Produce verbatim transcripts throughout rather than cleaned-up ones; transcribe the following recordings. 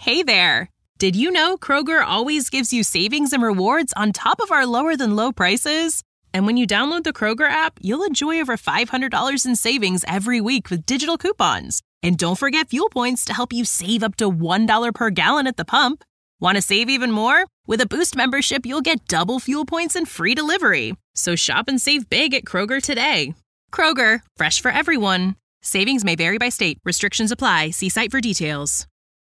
Hey there! Did you know Kroger always gives you savings and rewards on top of our lower-than-low prices? And when you download the Kroger app, you'll enjoy over five hundred dollars in savings every week with digital coupons. And don't forget fuel points to help you save up to one dollar per gallon at the pump. Want to save even more? With a Boost membership, you'll get double fuel points and free delivery. So shop and save big at Kroger today. Kroger, fresh for everyone. Savings may vary by state. Restrictions apply. See site for details.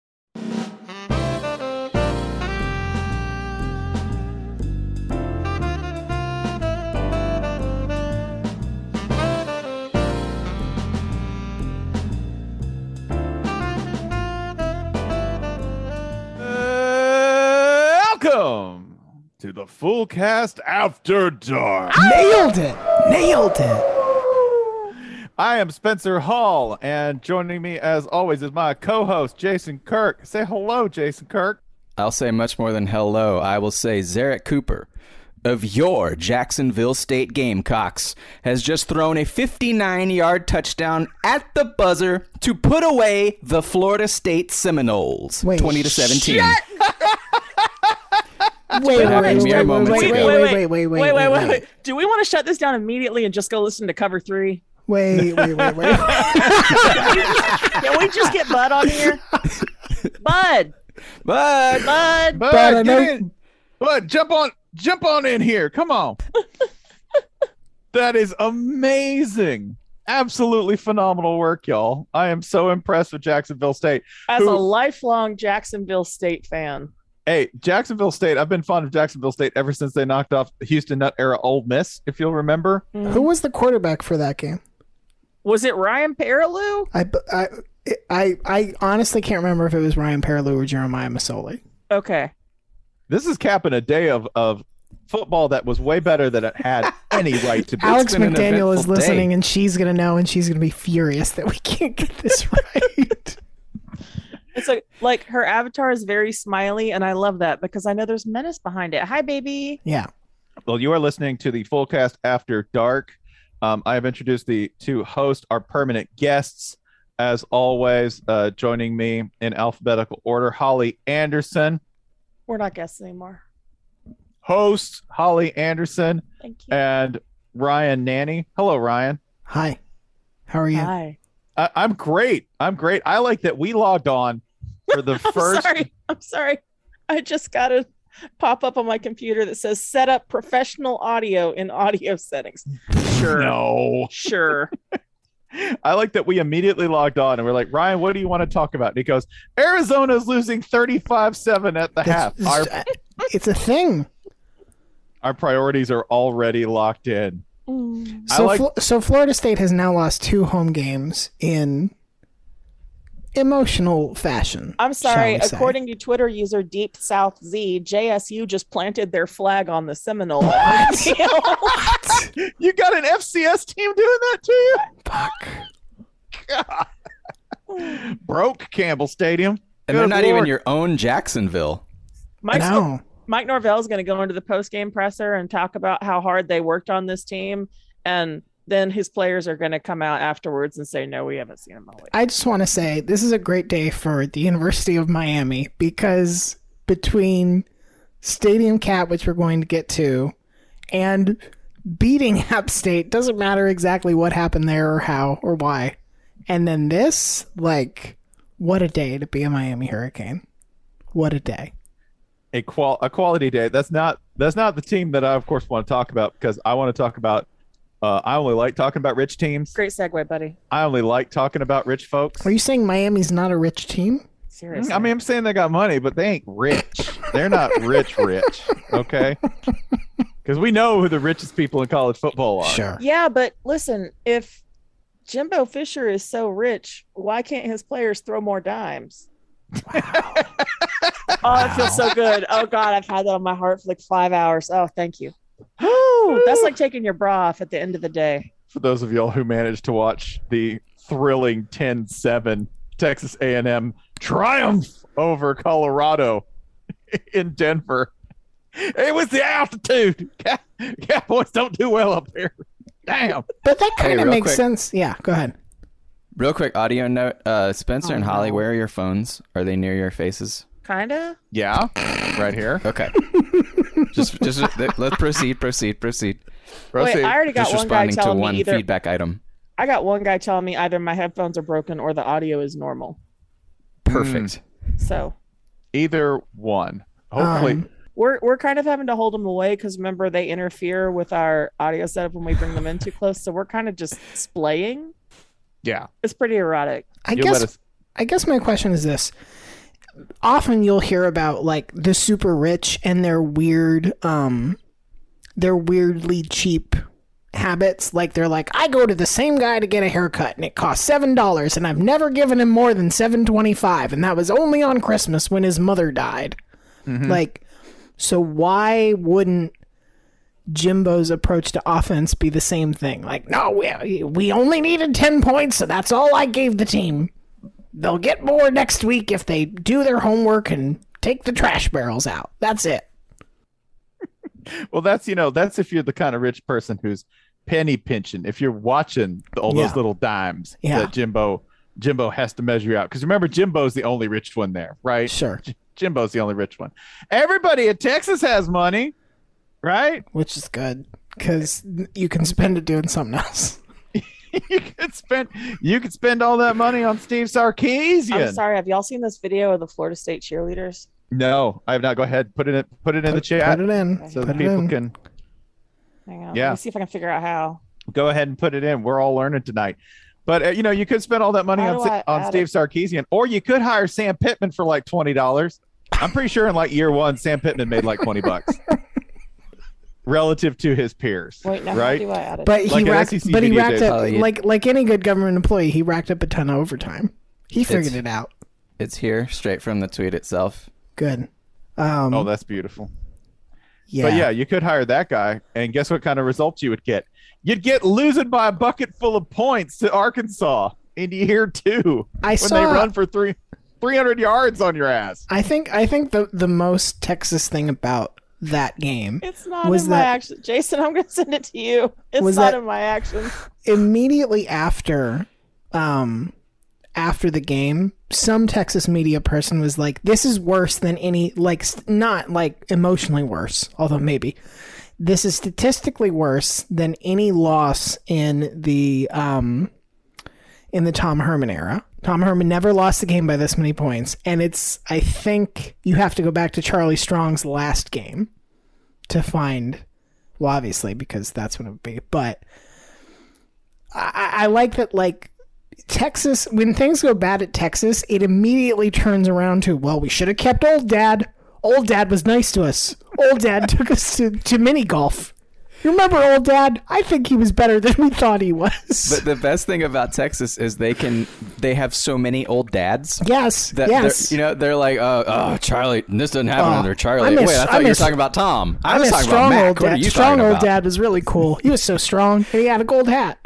Welcome to the Full Cast After Dark. Nailed it. Nailed it. I am Spencer Hall, and joining me as always is my co-host, Jason Kirk. Say hello, Jason Kirk. I'll say much more than hello. I will say Zarek Cooper of your Jacksonville State Gamecocks has just thrown a fifty-nine-yard touchdown at the buzzer to put away the Florida State Seminoles, Wait, twenty to seventeen. Wait, wait, wait, mere wait, moments wait, ago. wait, wait, wait, wait, wait, wait, wait, wait. Do we want to shut this down immediately and just go listen to cover three? Wait, wait, wait, wait. Can we just get Bud on here? Bud, But Bud, Bud, Bud, I get know- in. Bud, jump on, jump on in here. Come on. That is amazing. Absolutely phenomenal work, y'all. I am so impressed with Jacksonville State. as Who- a lifelong Jacksonville State fan, Hey, Jacksonville State, I've been fond of Jacksonville State ever since they knocked off Houston Nut era Ole Miss, if you'll remember. Who was the quarterback for that game? was it Ryan Perilou? I, I, I, I honestly can't remember if it was Ryan Perilou or Jeremiah Masoli. Okay, This is capping a day of, of football that was way better than it had any right to be. Alex been an McDaniel is eventful listening, day. and she's going to know, and she's going to be furious that we can't get this right. it's like like her avatar is very smiley, and I love that because I know there's menace behind it. Hi, baby. Yeah. Well, you are listening to the Full Cast After Dark. Um, I have introduced the two hosts, our permanent guests, as always. Uh, joining me in alphabetical order, Holly Anderson. We're not guests anymore. Host Holly Anderson Thank you. and Ryan Nanny. Hello, Ryan. Hi. How are you? Hi. I- I'm great. I'm great. I like that we logged on for the I'm first. sorry. I'm sorry. I just got a pop up on my computer that says set up professional audio in audio settings. Sure. No. Sure. I like that we immediately logged on and we're like, Ryan, what do you want to talk about? And he goes, Arizona's losing thirty-five seven at the half. That's- Our, It's a thing. our priorities are already locked in. I So, like- Flo- so Florida State has now lost two home games in emotional fashion. I'm sorry. shall we say. According to Twitter user Deep South Z, J S U just planted their flag on the Seminole. You got an F C S team doing that to you? Fuck. God. Broke Campbell Stadium. and they're Good not even Lord. your own Jacksonville. Mike, No. Mike Norvell is going to go into the post-game presser and talk about how hard they worked on this team. And then his players are going to come out afterwards and say, no, we haven't seen him all week. I just want to say this is a great day for the University of Miami because between Stadium Cat, which we're going to get to, and beating App State, doesn't matter exactly what happened there or how or why. And then this, like, what a day to be a Miami Hurricane. What a day. A qual a quality day. That's not that's not the team that I of course want to talk about because I want to talk about uh, I only like talking about rich teams. Great segue, buddy. I only like talking about rich folks. Are you saying Miami's not a rich team? Seriously. I mean, I'm saying they got money, but they ain't rich. They're not rich, rich. Okay, because we know who the richest people in college football are. Sure. yeah, but listen, if Jimbo Fisher is so rich, why can't his players throw more dimes? Oh, it feels so good. Oh, God, I've had that on my heart for like five hours. Oh, thank you. Whew, that's like taking your bra off at the end of the day. For those of y'all who managed to watch the thrilling ten seven Texas A and M triumph over Colorado in Denver, it was the altitude. Cow- Cowboys don't do well up here. Damn. But that kind Hey, of real makes quick. sense. Yeah, go ahead. Real quick audio note. Uh, Spencer Oh, and Holly, no. where are your phones? Are they near your faces? Kinda. Yeah, right here. Okay. just, just let's proceed, proceed, proceed. Proceed. Wait, I already got Just one guy responding to telling one me either. feedback item. I got one guy telling me either my headphones are broken or the audio is normal. Perfect. So Either one. Hopefully. Um, we're we're kind of having to hold them away because remember they interfere with our audio setup when we bring them in too close. So we're kind of just splaying. yeah. It's pretty erotic. I You'll guess let us. I guess my question is this. Often you'll hear about like the super rich and their weird um their weirdly cheap habits. Like they're like, I go to the same guy to get a haircut and it costs seven dollars and I've never given him more than seven twenty five and that was only on Christmas when his mother died. Like, so why wouldn't Jimbo's approach to offense be the same thing? Like, no, we we only needed ten points, so that's all I gave the team. They'll get more next week if they do their homework and take the trash barrels out. That's it. Well, that's, you know, that's if you're the kind of rich person who's penny pinching. If you're watching all Yeah. those little dimes Yeah. that Jimbo Jimbo has to measure out. Because remember, Jimbo's the only rich one there, right? Sure. Jimbo's the only rich one. Everybody in Texas has money, right? Which is good because you can spend it doing something else. you could spend you could spend all that money on Steve Sarkisian. I'm sorry. Have y'all seen this video of the Florida State cheerleaders? No, I have not. Go ahead, put it in, put it in the chat Put it in. so Put that it people in. can Hang on. Yeah. Let me see if I can figure out how. go ahead and put it in. We're all learning tonight. But uh, you know, you could spend all that money How on do Sa- I on add Steve it? Sarkisian, or you could hire Sam Pittman for like twenty dollars. I'm pretty sure in like year one, Sam Pittman made like twenty bucks relative to his peers. Wait, now right? how do I add it? But he Like an racked, S E C but he media racked day. up Oh, yeah. like like any good government employee. He racked up a ton of overtime. He figured It's- it out. It's here, straight from the tweet itself. Good. Um, Oh, that's beautiful. yeah. But yeah, you could hire that guy, and guess what kind of results you would get? You'd get losing by a bucket full of points to Arkansas in year two I when saw. they run for three. three hundred yards on your ass. I think I think the the most Texas thing about that game It's not was in my that- action. Jason, I'm going to send it to you. It's Was not that- in my actions. immediately after um after the game, some Texas media person was like, this is worse than any, like, s- not like emotionally worse, although maybe this is statistically worse than any loss in the um in the Tom Herman era. Tom Herman never lost the game by this many points, and it's, I think you have to go back to Charlie Strong's last game to find, well, obviously because that's what it would be, but I, I like that, like, Texas, when things go bad at Texas, it immediately turns around to, well, we should have kept old dad. Old dad was nice to us. Old dad took us to, to mini golf. You remember old dad? I think he was better than we thought he was. But the best thing about Texas is they can they have so many old dads. yes, That yes. they're- you know, they're like, oh, oh, Charlie, this doesn't happen Oh, under Charlie. I miss- Wait, I thought I you were miss- talking about Tom. I, I was miss talking strong about Mac. old What are dad. you Strong talking old about? dad was really cool. He was so strong, and he had a gold hat.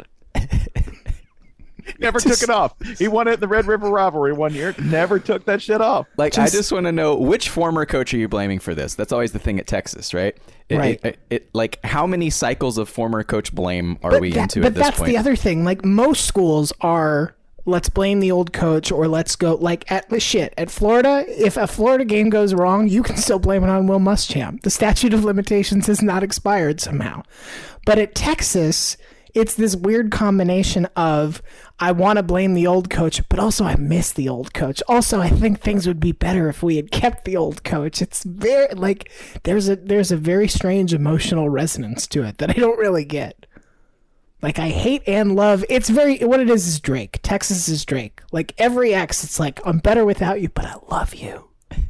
Never took it off. He won it in the Red River rivalry one year. Never took that shit off. Like, Just- I just want to know, which former coach are you blaming for this? That's always the thing at Texas, right? It, Right. It, it, it- like, how many cycles of former coach blame are But, we that- into but at this that's point? the other thing. Like, most schools are, let's blame the old coach, or let's go, like, at the shit. At Florida, if a Florida game goes wrong, you can still blame it on Will Muschamp. The statute of limitations has not expired somehow. But at Texas, it's this weird combination of, I want to blame the old coach, but also I miss the old coach. Also, I think things would be better if we had kept the old coach. It's very, like, there's a there's a very strange emotional resonance to it that I don't really get. Like, I hate and love. It's very, what it is is Drake. Texas is Drake. Like, every ex, it's like, I'm better without you, but I love you.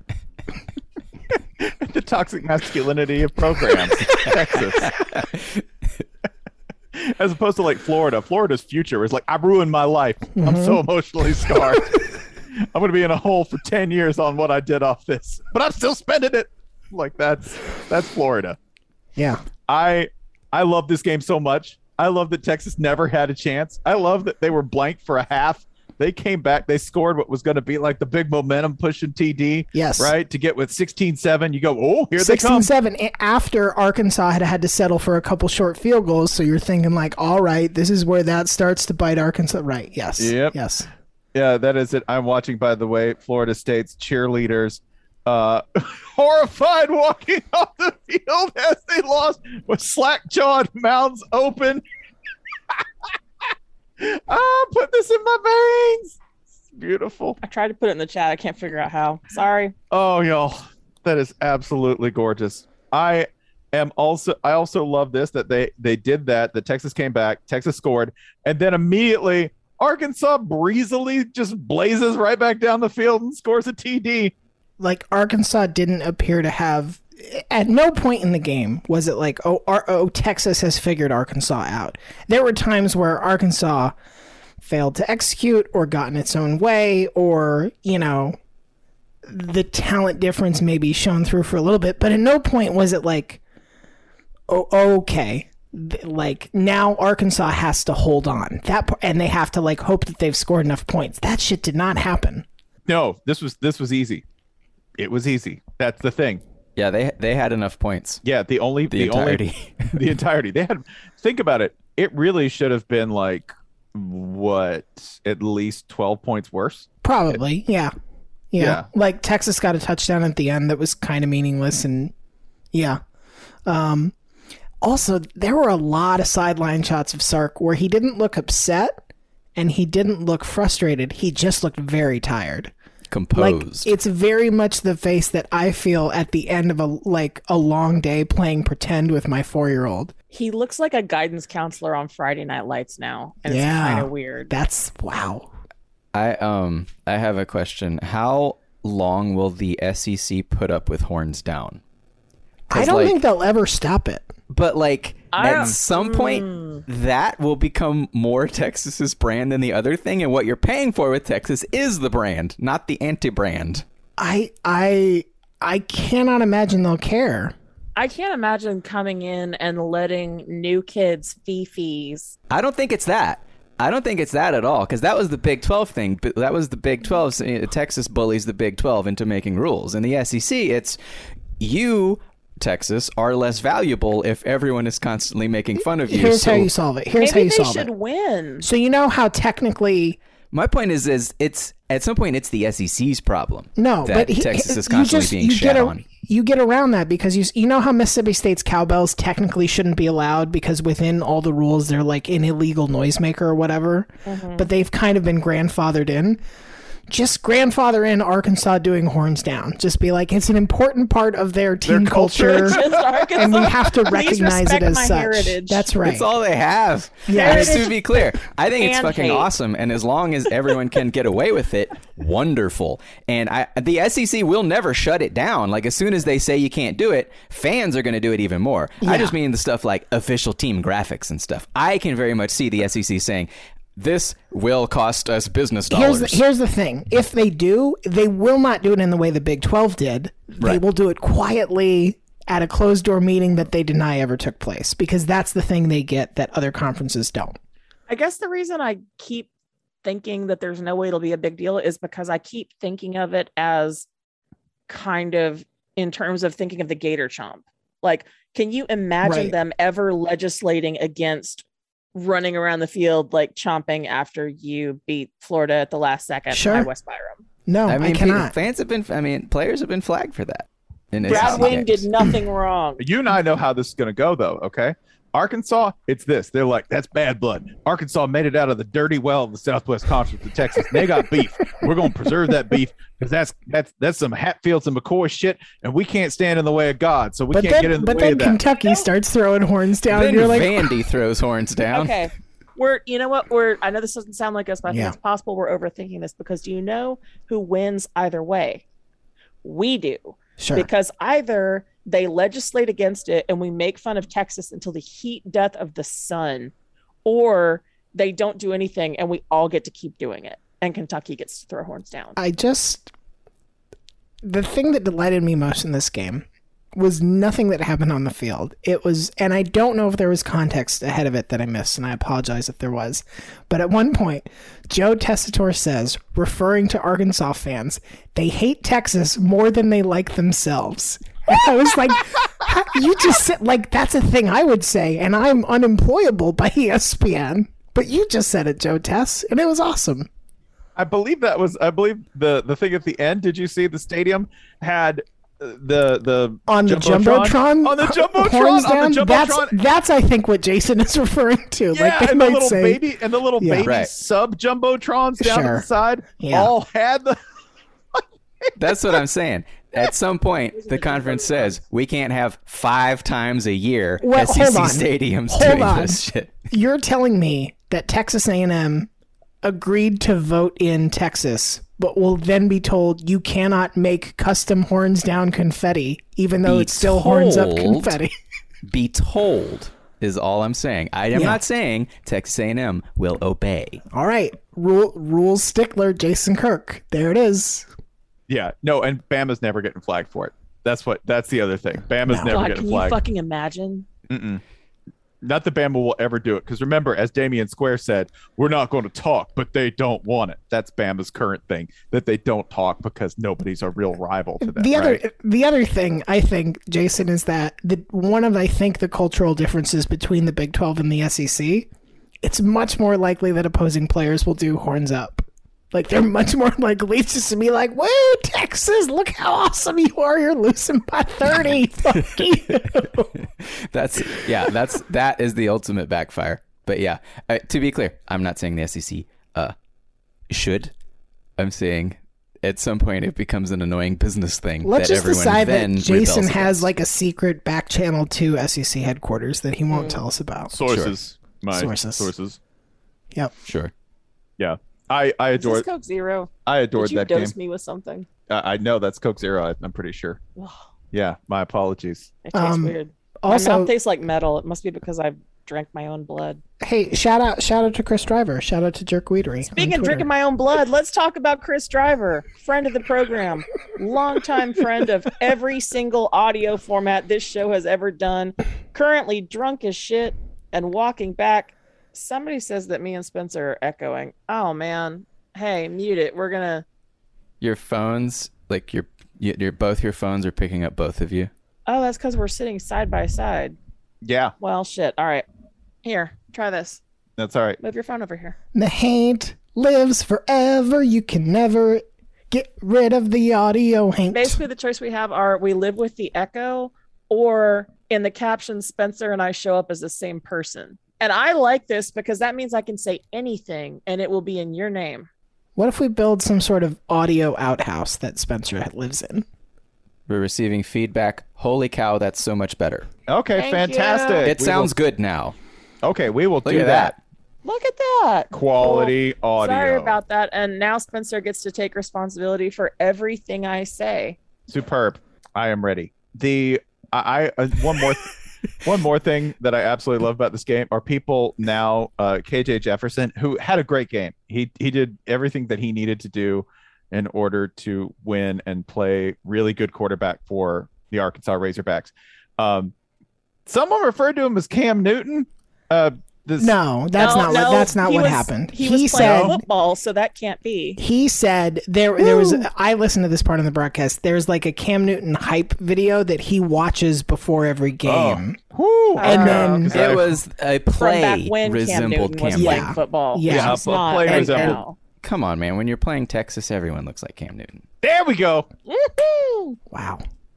The toxic masculinity of programs. Texas. As opposed to like Florida. Florida's future is like, I ruined my life. I'm so emotionally scarred. I'm going to be in a hole for ten years on what I did off this, but I'm still spending it. Like, that's that's Florida. Yeah. I I love this game so much. I love that Texas never had a chance. I love that they were blank for a half They came back. They scored what was going to be like the big momentum pushing T D. Yes. Right? To get with sixteen seven, you go, oh, here they sixteen come. seven after Arkansas had had to settle for a couple short field goals. So you're thinking like, all right, this is where that starts to bite Arkansas. Right. Yes. Yep. Yes. Yeah, that is it. I'm watching, by the way, Florida State's cheerleaders uh, horrified walking off the field as they lost with slack-jawed mouths open. Ah, put this in my veins. It's beautiful. I tried to put it in the chat. I can't figure out how. Sorry. Oh, y'all, that is absolutely gorgeous. I am also. I also love this that they they did that. That Texas came back. Texas scored, and then immediately Arkansas breezily just blazes right back down the field and scores a T D. Like Arkansas didn't appear to have. At no point in the game was it like, oh, Ar- oh, Texas has figured Arkansas out. There were times where Arkansas failed to execute or got in its own way, or, you know, the talent difference maybe shone through for a little bit. But at no point was it like, oh, okay, like now Arkansas has to hold on that, and they have to like hope that they've scored enough points. That shit did not happen. No, this was this was easy. It was easy. That's the thing. Yeah, they they had enough points. Yeah, the only The the, entirety. only the entirety. They had think about it. It really should have been like what, at least twelve points worse. Probably, yeah. yeah. Yeah. Like Texas got a touchdown at the end that was kind of meaningless, and yeah. Um also there were a lot of sideline shots of Sark where he didn't look upset and he didn't look frustrated. He just looked very tired. Composed. Like it's very much the face that I feel at the end of a like a long day playing pretend with my four-year-old. He looks like a guidance counselor on Friday Night Lights now, and Yeah. it's kind of weird. That's wow. I um I have a question. How long will the S E C put up with horns down? 'Cause, I don't like, think they'll ever stop it. But like I at don't- some point, Mm. that will become more Texas's brand than the other thing, and what you're paying for with Texas is the brand, not the anti-brand. I I I cannot imagine they'll care. I can't imagine coming in and letting new kids fee-fees. I don't think it's that. I don't think it's that at all, because that was the Big twelve thing. But that was the Big twelve. Texas bullies the Big twelve into making rules. In the S E C, it's you, Texas, are less valuable if everyone is constantly making fun of you. Here's So how you solve it. Here's Maybe how you they solve should it. win. So you know how technically my point is, is it's at some point it's the S E C's problem. no, that but he, Texas he- is you constantly just, being you shat get a, on. You get around that because you you know how Mississippi State's cowbells technically shouldn't be allowed because within all the rules they're like an illegal noisemaker or whatever, but they've kind of been grandfathered in. Just grandfather in Arkansas doing horns down. Just be like, it's an important part of their team culture. culture, Just Arkansas. and we have to Please recognize it respect as my such. heritage. That's right. That's all they have. Yeah. Just to be clear, I think it's And fucking hate. awesome, and as long as everyone can get away with it, wonderful. And I, the S E C will never shut it down. Like as soon as they say you can't do it, fans are going to do it even more. I Yeah. just mean the stuff like official team graphics and stuff. I can very much see the S E C saying, "This will cost us business dollars." Here's the, here's the thing. If they do, they will not do it in the way the Big twelve did. They Right. will do it quietly at a closed door meeting that they deny ever took place, because that's the thing they get that other conferences don't. I guess the reason I keep thinking that there's no way it'll be a big deal is because I keep thinking of it as kind of in terms of thinking of the Gator Chomp. Like, can you imagine Right. them ever legislating against running around the field like chomping after you beat Florida at the last second Sure. by West Byram? No, I I, mean, cannot. fans have been. I mean, players have been flagged for that. in Brad S E C Wing games. did nothing wrong. You and I know how this is going to go, though, okay? Arkansas, it's this. They're like, that's bad blood. Arkansas made it out of the dirty well of the Southwest Conference of Texas. They got beef. We're going to preserve that beef because that's that's that's some Hatfields and McCoy shit, and we can't stand in the way of God, so we but can't then, get in the but way then of that. Kentucky starts throwing horns down, Then and you're like, Vandy throws horns down. Okay. We're, you know what? We're, I know this doesn't sound like us, but I think Yeah. it's possible we're overthinking this because do you know who wins either way? We do. sure. Because either they legislate against it and we make fun of Texas until the heat death of the sun, or they don't do anything and we all get to keep doing it. And Kentucky gets to throw horns down. I just the thing that delighted me most in this game was nothing that happened on the field. It was, and I don't know if there was context ahead of it that I missed, and I apologize if there was. But at one point, Joe Tessitore says, referring to Arkansas fans, they hate Texas more than they like themselves. And I was like, how, you just said, like, that's a thing I would say, and I'm unemployable by E S P N. But you just said it, Joe Tess, and it was awesome. I believe that was, I believe the, the thing at the end, did you see the stadium had the the on the Jumbotron? Jumbotron? On the Jumbotron? Horns On the down? Jumbotron? That's, that's, I think, what Jason is referring to. Yeah, like they and the might little say, baby and the little Yeah. baby Right. sub Jumbotrons down Sure. at the side Yeah. all had the That's what I'm saying. At some point, the conference says we can't have five times a year Well, S E hold C on. stadiums Hold doing on. this shit. You're telling me that Texas A and M agreed to vote in Texas, but will then be told you cannot make custom horns down confetti, even though Be it's still horns up told. confetti. Be told is all I'm saying. I am Yeah. not saying Texas A and M will obey. All right, rule rules stickler Jason Kirk. There it is. Yeah, no, and Bama's never getting flagged for it. That's what that's the other thing. Bama's No. never God, getting can you flagged. fucking imagine? Mm-mm. Not that Bama will ever do it, because remember, as Damian Square said, we're not going to talk, but they don't want it. That's Bama's current thing, that they don't talk because nobody's a real rival to them. The other right? the other thing I think, Jason, is that the one of I think the cultural differences between the Big twelve and the S E C, it's much more likely that opposing players will do horns up. Like they're much more likely just to be like, "Woo, Texas! Look how awesome you are! You're losing by thirty. Fuck you." That's yeah. That's that is the ultimate backfire. But yeah, uh, to be clear, I'm not saying the S E C uh should. I'm saying at some point it becomes an annoying business thing. Let's that just everyone decide then that Jason rebels has against. like a secret back channel to S E C headquarters that he won't tell us about. sources, my Sources. sources. Yep. Sure. Yeah, I I Is adore this Coke Zero? I adored Did you that game. dose me with something? Uh, I know that's Coke Zero. I, I'm pretty sure. Ugh, Yeah, my apologies. it tastes Um, weird. My Also, mouth tastes like metal. It must be because I've drank my own blood. hey, shout out shout out to Chris Driver. Shout out to Jerk Weedery. Speaking of drinking my own blood, let's talk about Chris Driver, friend of the program, longtime friend of every single audio format this show has ever done, currently drunk as shit and walking back. Somebody says that me and Spencer are echoing. Oh, man. Hey, mute it. We're going to... Your phones, like your, your, your both your phones are picking up both of you. Oh, that's because we're sitting side by side. Yeah, Well, shit. All right. Here, try this. that's all right. Move your phone over here. The hate lives forever. You can never get rid of the audio hate. Basically, the choice we have are we live with the echo, or in the caption, Spencer and I show up as the same person. And I like this because that means I can say anything and it will be in your name. What if we build some sort of audio outhouse that Spencer lives in? We're receiving feedback. Holy cow, that's so much better. Okay, Thank fantastic. It We sounds will- good now. okay. We will Look do at that. that. Look at that. Quality audio. Sorry about that. And now Spencer gets to take responsibility for everything I say. Superb. I am ready. The I, I uh, one more one more thing that I absolutely love about this game are people now. Uh, K J Jefferson, who had a great game. He he did everything that he needed to do in order to win and play really good quarterback for the Arkansas Razorbacks. Um, someone referred to him as Cam Newton. Uh, this, No, that's No, not no, what that's not he what was- happened. He, He, was playing said football, so that can't be. he said there there was Woo. I listened to this part on the broadcast. There's like a Cam Newton hype video that he watches before every game. Whoo, And Oh, then- okay. It was a From play back when Cam resembled Newton was Cam playing Yeah. football. Yeah. Yeah, It's a not play right resembled- now. Come on, man. When you're playing Texas, everyone looks like Cam Newton. there we go. Woohoo! Wow.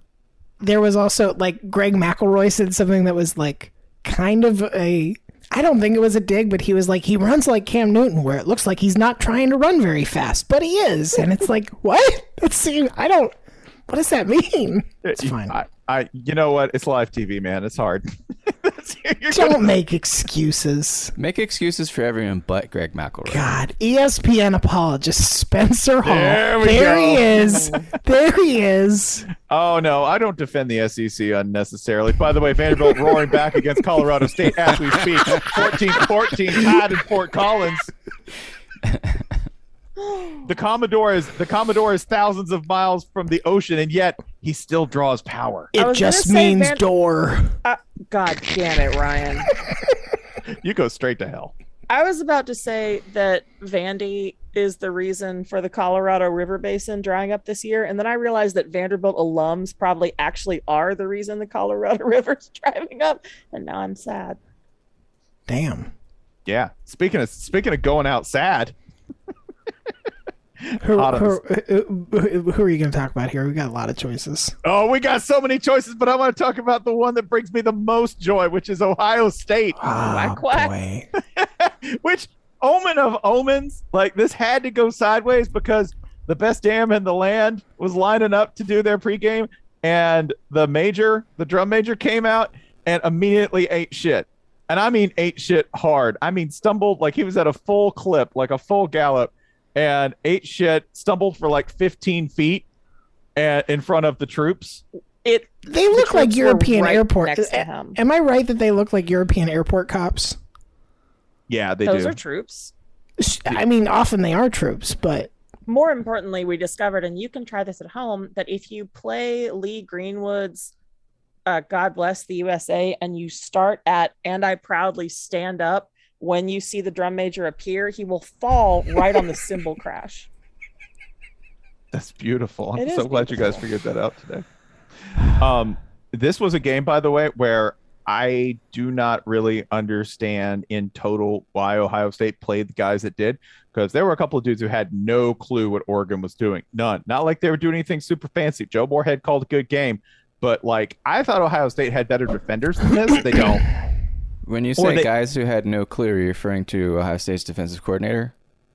There was also like Greg McElroy said something that was like kind of a I don't think it was a dig, but he was like, he runs like Cam Newton, where it looks like he's not trying to run very fast, but he is. And it's like, what? Let's see. I don't, what does that mean? It's fine. I, I, you know what? It's live T V, man. It's hard. You're Don't gonna- make excuses. Make excuses for everyone but Greg McElroy. God, E S P N apologist Spencer Hall. There we there go. he is. There he is. Oh no, I don't defend the S E C unnecessarily. By the way, Vanderbilt roaring back against Colorado State as we speak. fourteen fourteen tied in Fort Collins. The Commodore is the Commodore is thousands of miles from the ocean, and yet he still draws power. It was just gonna say means Van- door. Uh, God damn it, Ryan. You go straight to hell. I was about to say that Vandy is the reason for the Colorado River Basin drying up this year. And then I realized that Vanderbilt alums probably actually are the reason the Colorado River is drying up. And now I'm sad. Damn. Yeah. Speaking of speaking of going out sad. Who, Autumn's- who, who, who are you going to talk about here? We got a lot of choices. Oh, we got so many choices, but I want to talk about the one that brings me the most joy, which is Ohio State. Oh, quack. boy. Which omen of omens, like this had to go sideways because the best dam in the land was lining up to do their pregame, and the major, the drum major, came out and immediately ate shit. And I mean ate shit hard. I mean stumbled like he was at a full clip, like a full gallop, and ate shit, stumbled for like fifteen feet and in front of the troops. It They look the like troops were European right airport. next to A- him. Am I right that they look like European airport cops? Yeah, they Those do. are troops. Sh- I mean, often they are troops, but More importantly, we discovered, and you can try this at home, that if you play Lee Greenwood's uh, God Bless the U S A and you start at "And I Proudly Stand Up," when you see the drum major appear, he will fall right on the cymbal crash. That's beautiful. I'm It so is glad you guys beautiful. figured that out today. Um, this was a game, by the way, where I do not really understand in total why Ohio State played the guys that did, because there were a couple of dudes who had no clue what Oregon was doing. None. Not like they were doing anything super fancy. Joe Moorhead called a good game, but like I thought Ohio State had better defenders than this. They don't. When you Or say they- guys who had no clue, are you referring to Ohio State's defensive coordinator?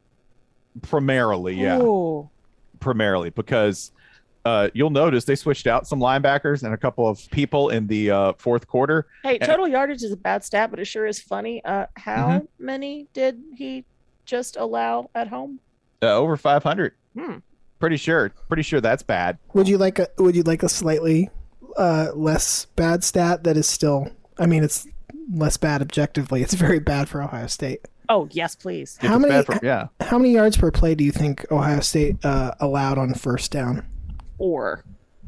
Primarily, yeah. Ooh. Primarily, because uh, you'll notice they switched out some linebackers and a couple of people in the uh, fourth quarter. Hey, total yardage is a bad stat, but it sure is funny. Uh, how Mm-hmm. many did he just allow at home? Uh, over five hundred. Hmm. Pretty sure. Pretty sure that's bad. would you like a would you like a slightly uh, less bad stat that is still? I mean, it's less bad objectively. It's very bad for Ohio State. Oh, yes, please. If How it's many? bad for- yeah. How many yards per play do you think Ohio State uh, allowed on first down? Or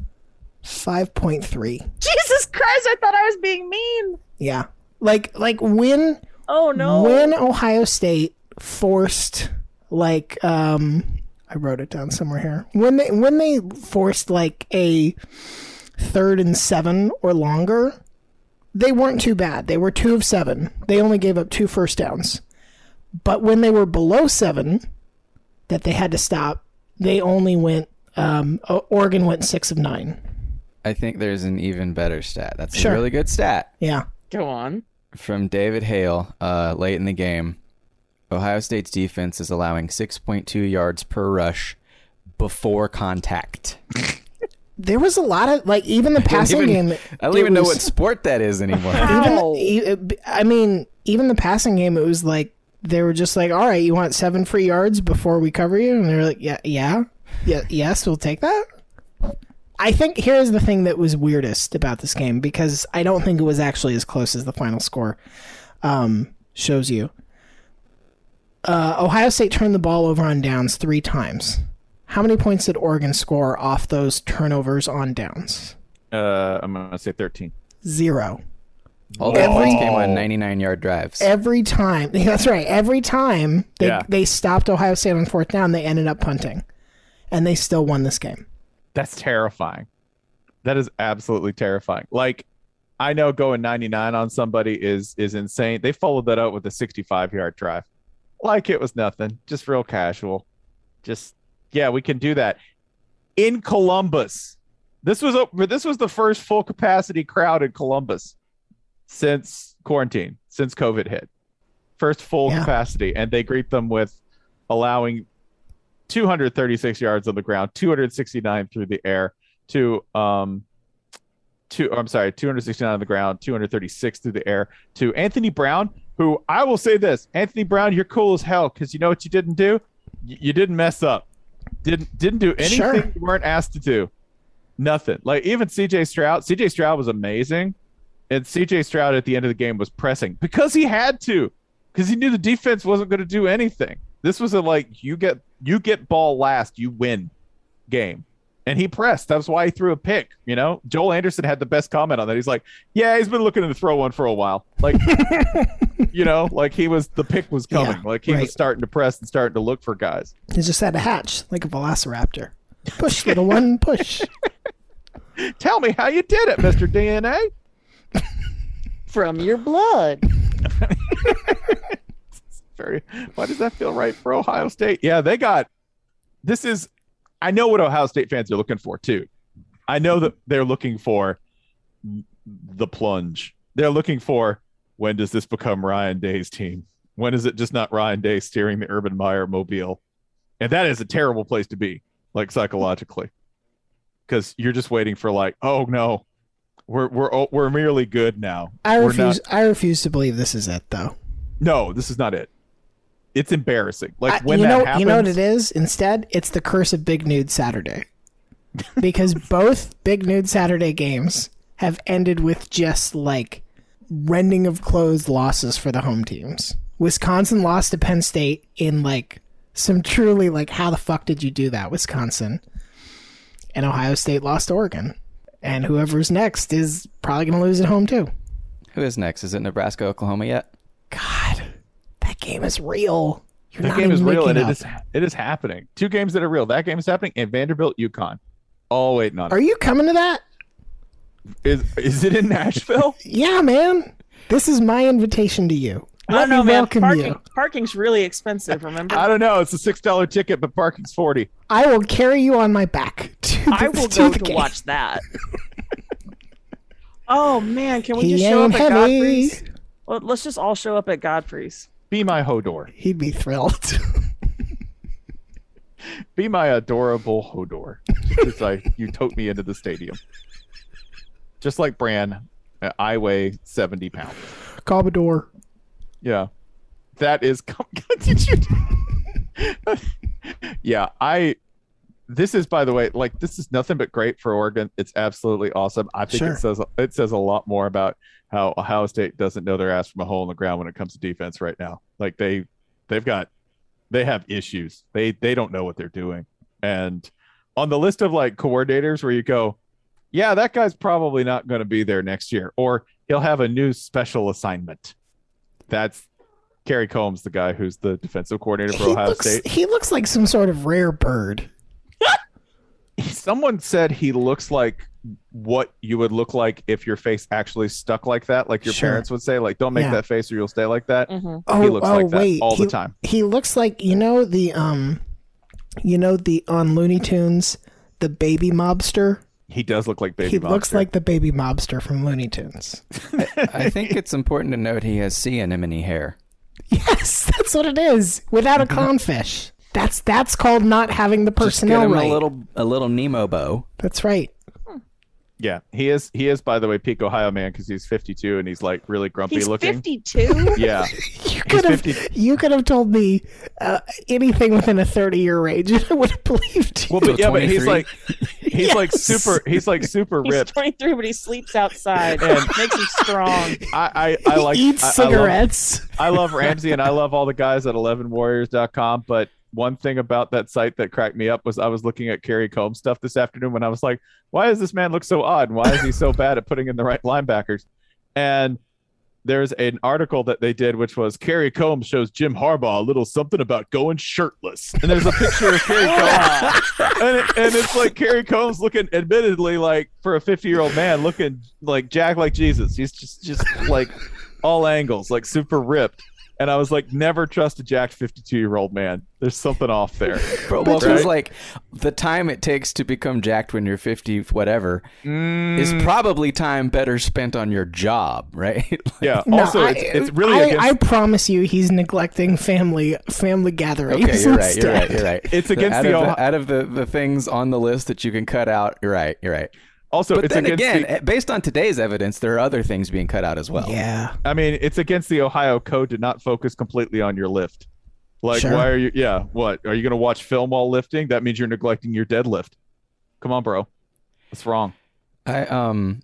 Five point three. Jesus Christ, I thought I was being mean. Yeah, like like when Oh no. when Ohio State forced like um I wrote it down somewhere here. When they when they forced like a third and seven or longer, they weren't too bad. They were two of seven. They only gave up two first downs. But when they were below seven, that they had to stop, they only went um O- Oregon went six of nine. I think there's an even better stat. That's Sure. a really good stat Yeah. Go on. from David Hale uh, late in the game. Ohio State's defense is allowing six point two yards per rush before contact. There was a lot of like even the passing even- game. I don't it even know was- what sport that is anymore. Ow. Even, e- I mean, even the passing game, it was like they were just like, "All right, you want seven free yards before we cover you?" And they're like, "Yeah, yeah, yeah, yes, we'll take that." I think here's the thing that was weirdest about this game, because I don't think it was actually as close as the final score um, shows you. Uh, Ohio State turned the ball over on downs three times. How many points did Oregon score off those turnovers on downs? Uh, I'm gonna say thirteen. Zero. All the Every- points came on ninety-nine yard drives. Every time, that's right. Every time they Yeah. they stopped Ohio State on fourth down, they ended up punting, and they still won this game. That's terrifying. That is absolutely terrifying. Like, I know going ninety-nine on somebody is is insane. They followed that up with a sixty-five yard drive, like it was nothing, just real casual. Just yeah, we can do that in Columbus. This was a this was the first full capacity crowd in Columbus since quarantine, since COVID hit. First full Yeah. capacity, and they greet them with allowing two hundred thirty-six yards on the ground, two hundred sixty-nine through the air, to um, two. I'm sorry, two hundred sixty-nine on the ground, two hundred thirty-six through the air to Anthony Brown, who I will say this: Anthony Brown, you're cool as hell, because you know what you didn't do? Y- you didn't mess up. Didn't didn't do anything Sure. you weren't asked to do. Nothing. Like even C J Stroud. C J Stroud was amazing, and C J Stroud at the end of the game was pressing because he had to, because he knew the defense wasn't going to do anything. This was a like you get you get ball last, you win game. And he pressed. That's why he threw a pick. You know, Joel Anderson had the best comment on that. He's like, "Yeah, he's been looking to throw one for a while. Like, you know, like he was the pick was coming. Yeah, like he right. was starting to press and starting to look for guys." He just had a hatch like a velociraptor. Push, little one, push. Tell me how you did it, Mister D N A. From your blood. Very. Why does that feel right for Ohio State? Yeah, they got. This is. I know what Ohio State fans are looking for too. I know that they're looking for the plunge. They're looking for, when does this become Ryan Day's team? When is it just not Ryan Day steering the Urban Meyer mobile? And that is a terrible place to be, like psychologically, because you're just waiting for like, oh no, we're we're we're merely good now. I We're refuse. not- I refuse to believe this is it, though. No, this is not it. It's embarrassing. Like I- when you that know, happens, you know what it is. Instead, it's the curse of Big Nude Saturday, because both Big Nude Saturday games have ended with just like rending of clothes losses for the home teams. Wisconsin lost to Penn State in like some truly like, how the fuck did you do that, Wisconsin? And Ohio State lost to Oregon, and whoever's next is probably going to lose at home too. Who is next? Is it Nebraska, Oklahoma yet? God, that game is real. You're that not game is even real, and making it up. is it is happening. Two games that are real. That game is happening, and Vanderbilt, UConn, all waiting on it. Are you coming to that? Is is it in Nashville? Yeah, man. This is my invitation to you. I Let don't know, me man. welcome Parking, you. parking's really expensive, remember? I don't know. It's a six dollar ticket, but parking's forty. I will carry you on my back to the, I will to go the to game. watch that. Oh man, can we He just show up ain't at heavy. Godfrey's? Well, let's just all show up at Godfrey's. Be my Hodor. He'd be thrilled. Be my adorable Hodor. Just like you tote me into the stadium. Just like Bran, uh, I weigh seventy pounds. Commodore. Yeah, that is. Did you? Yeah, I. This is, by the way, like this is nothing but great for Oregon. It's absolutely awesome. I think Sure. it says it says a lot more about how Ohio State doesn't know their ass from a hole in the ground when it comes to defense right now. Like they, they've got, they have issues. They they don't know what they're doing. And on the list of like coordinators where you go, yeah, that guy's probably not going to be there next year, or he'll have a new special assignment. That's Kerry Combs, the guy who's the defensive coordinator for He Ohio looks, State. he looks like some sort of rare bird. Someone said he looks like what you would look like if your face actually stuck like that, like your Sure. parents would say, like, don't make Yeah. that face or you'll stay like that. Mm-hmm. Oh, He looks oh like that wait. all he, the time. He looks like, you know, the um, you know, the on Looney Tunes, the baby mobster. He does look like Baby he Mobster. looks like the baby mobster from Looney Tunes. I think it's important to note he has sea anemone hair. Yes, that's what it is. Without a clownfish. That's that's called not having the Just get personnel him right. a little a little Nemo bow. That's right. Yeah, he is. He is, by the way, peak Ohio man because he's fifty-two and he's like really grumpy He's looking. fifty-two. Yeah, You could have fifty. you could have told me uh, anything within a thirty year range, and I would have believed you. well, but yeah, but he's twenty-three. like, he's like Yes. super. He's like super He's ripped. twenty-three, but he sleeps outside. And- Makes him strong. I, I, I like. he eats I- I love- cigarettes. I love Ramsey and I love all the guys at eleven warriors dot com, but one thing about that site that cracked me up was I was looking at Kerry Combs stuff this afternoon when I was like, why does this man look so odd? And why is he so bad at putting in the right linebackers? And there's an article that they did, which was Kerry Combs shows Jim Harbaugh a little something about going shirtless. And there's a picture of Kerry Combs. And, it, and it's like Kerry Combs looking, admittedly, like for a fifty year old man, looking like Jack like Jesus. He's just, just like all angles, like super ripped. And I was like, never trust a jacked fifty-two year old man. There's something off there. Bro, well, Right? it's like the time it takes to become jacked when you're fifty, whatever, Mm, is probably time better spent on your job, right? Like, yeah. No, Also, I, it's, it's really I, against, I promise you, he's neglecting family family gatherings. okay, you're right. You're instead. right. You're right. It's against out the of Ohio- the, out of the, the things on the list that you can cut out. You're right. You're right. also But it's then against again, the, eh, based on today's evidence, there are other things being cut out as well. Yeah. I mean, it's against the Ohio code to not focus completely on your lift. Like, Sure. why are you? Yeah, what are you going to watch film while lifting? That means you're neglecting your deadlift. Come on, bro. That's wrong. I um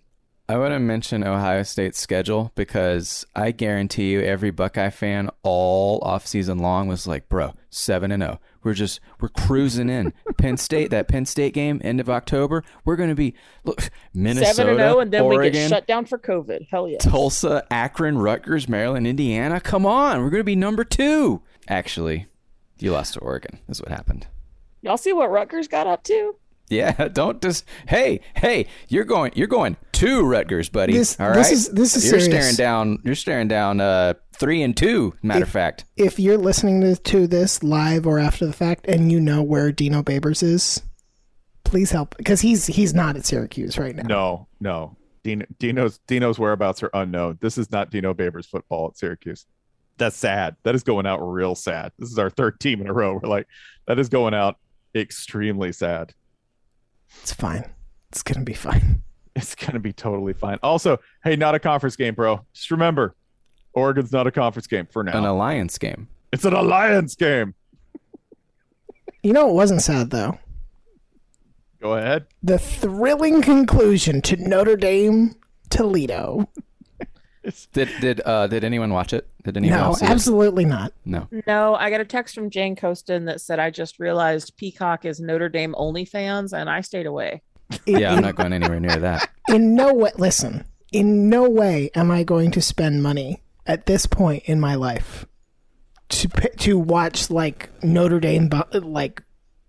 I want to mention Ohio State's schedule because I guarantee you every Buckeye fan all offseason long was like, bro, seven and oh. We're just, we're cruising in. Penn State, that Penn State game, end of October, we're going to be, look, Minnesota, seven and oh, and then Oregon, we get shut down for COVID. Hell yeah. Tulsa, Akron, Rutgers, Maryland, Indiana. Come on. We're going to be number two. Actually, you lost to Oregon is what happened. Y'all see what Rutgers got up to? Yeah, don't just hey, hey, you're going you're going to Rutgers, buddy. This, all right. This is this is you're serious. staring down you're staring down uh three and two, matter if, of fact. If you're listening to, to this live or after the fact and you know where Dino Babers is, please help because he's he's not at Syracuse right now. No, no. Dino, Dino's Dino's whereabouts are unknown. This is not Dino Babers football at Syracuse. That's sad. That is going out real sad. This is our third team in a row. We're like, that is going out extremely sad. It's fine. It's going to be fine. It's going to be totally fine. Also, hey, not a conference game, bro. Just remember, Oregon's not a conference game for now. An alliance game. It's an alliance game. You know, it wasn't sad, though. Go ahead. The thrilling conclusion to Notre Dame Toledo. Did did uh did anyone watch it? Did anyone No, else see absolutely not. it? No. No, I got a text from Jane Costin that said, I just realized Peacock is Notre Dame OnlyFans, and I stayed away. Yeah, I'm not going anywhere near that. In no way, listen, in no way am I going to spend money at this point in my life to to watch like Notre Dame like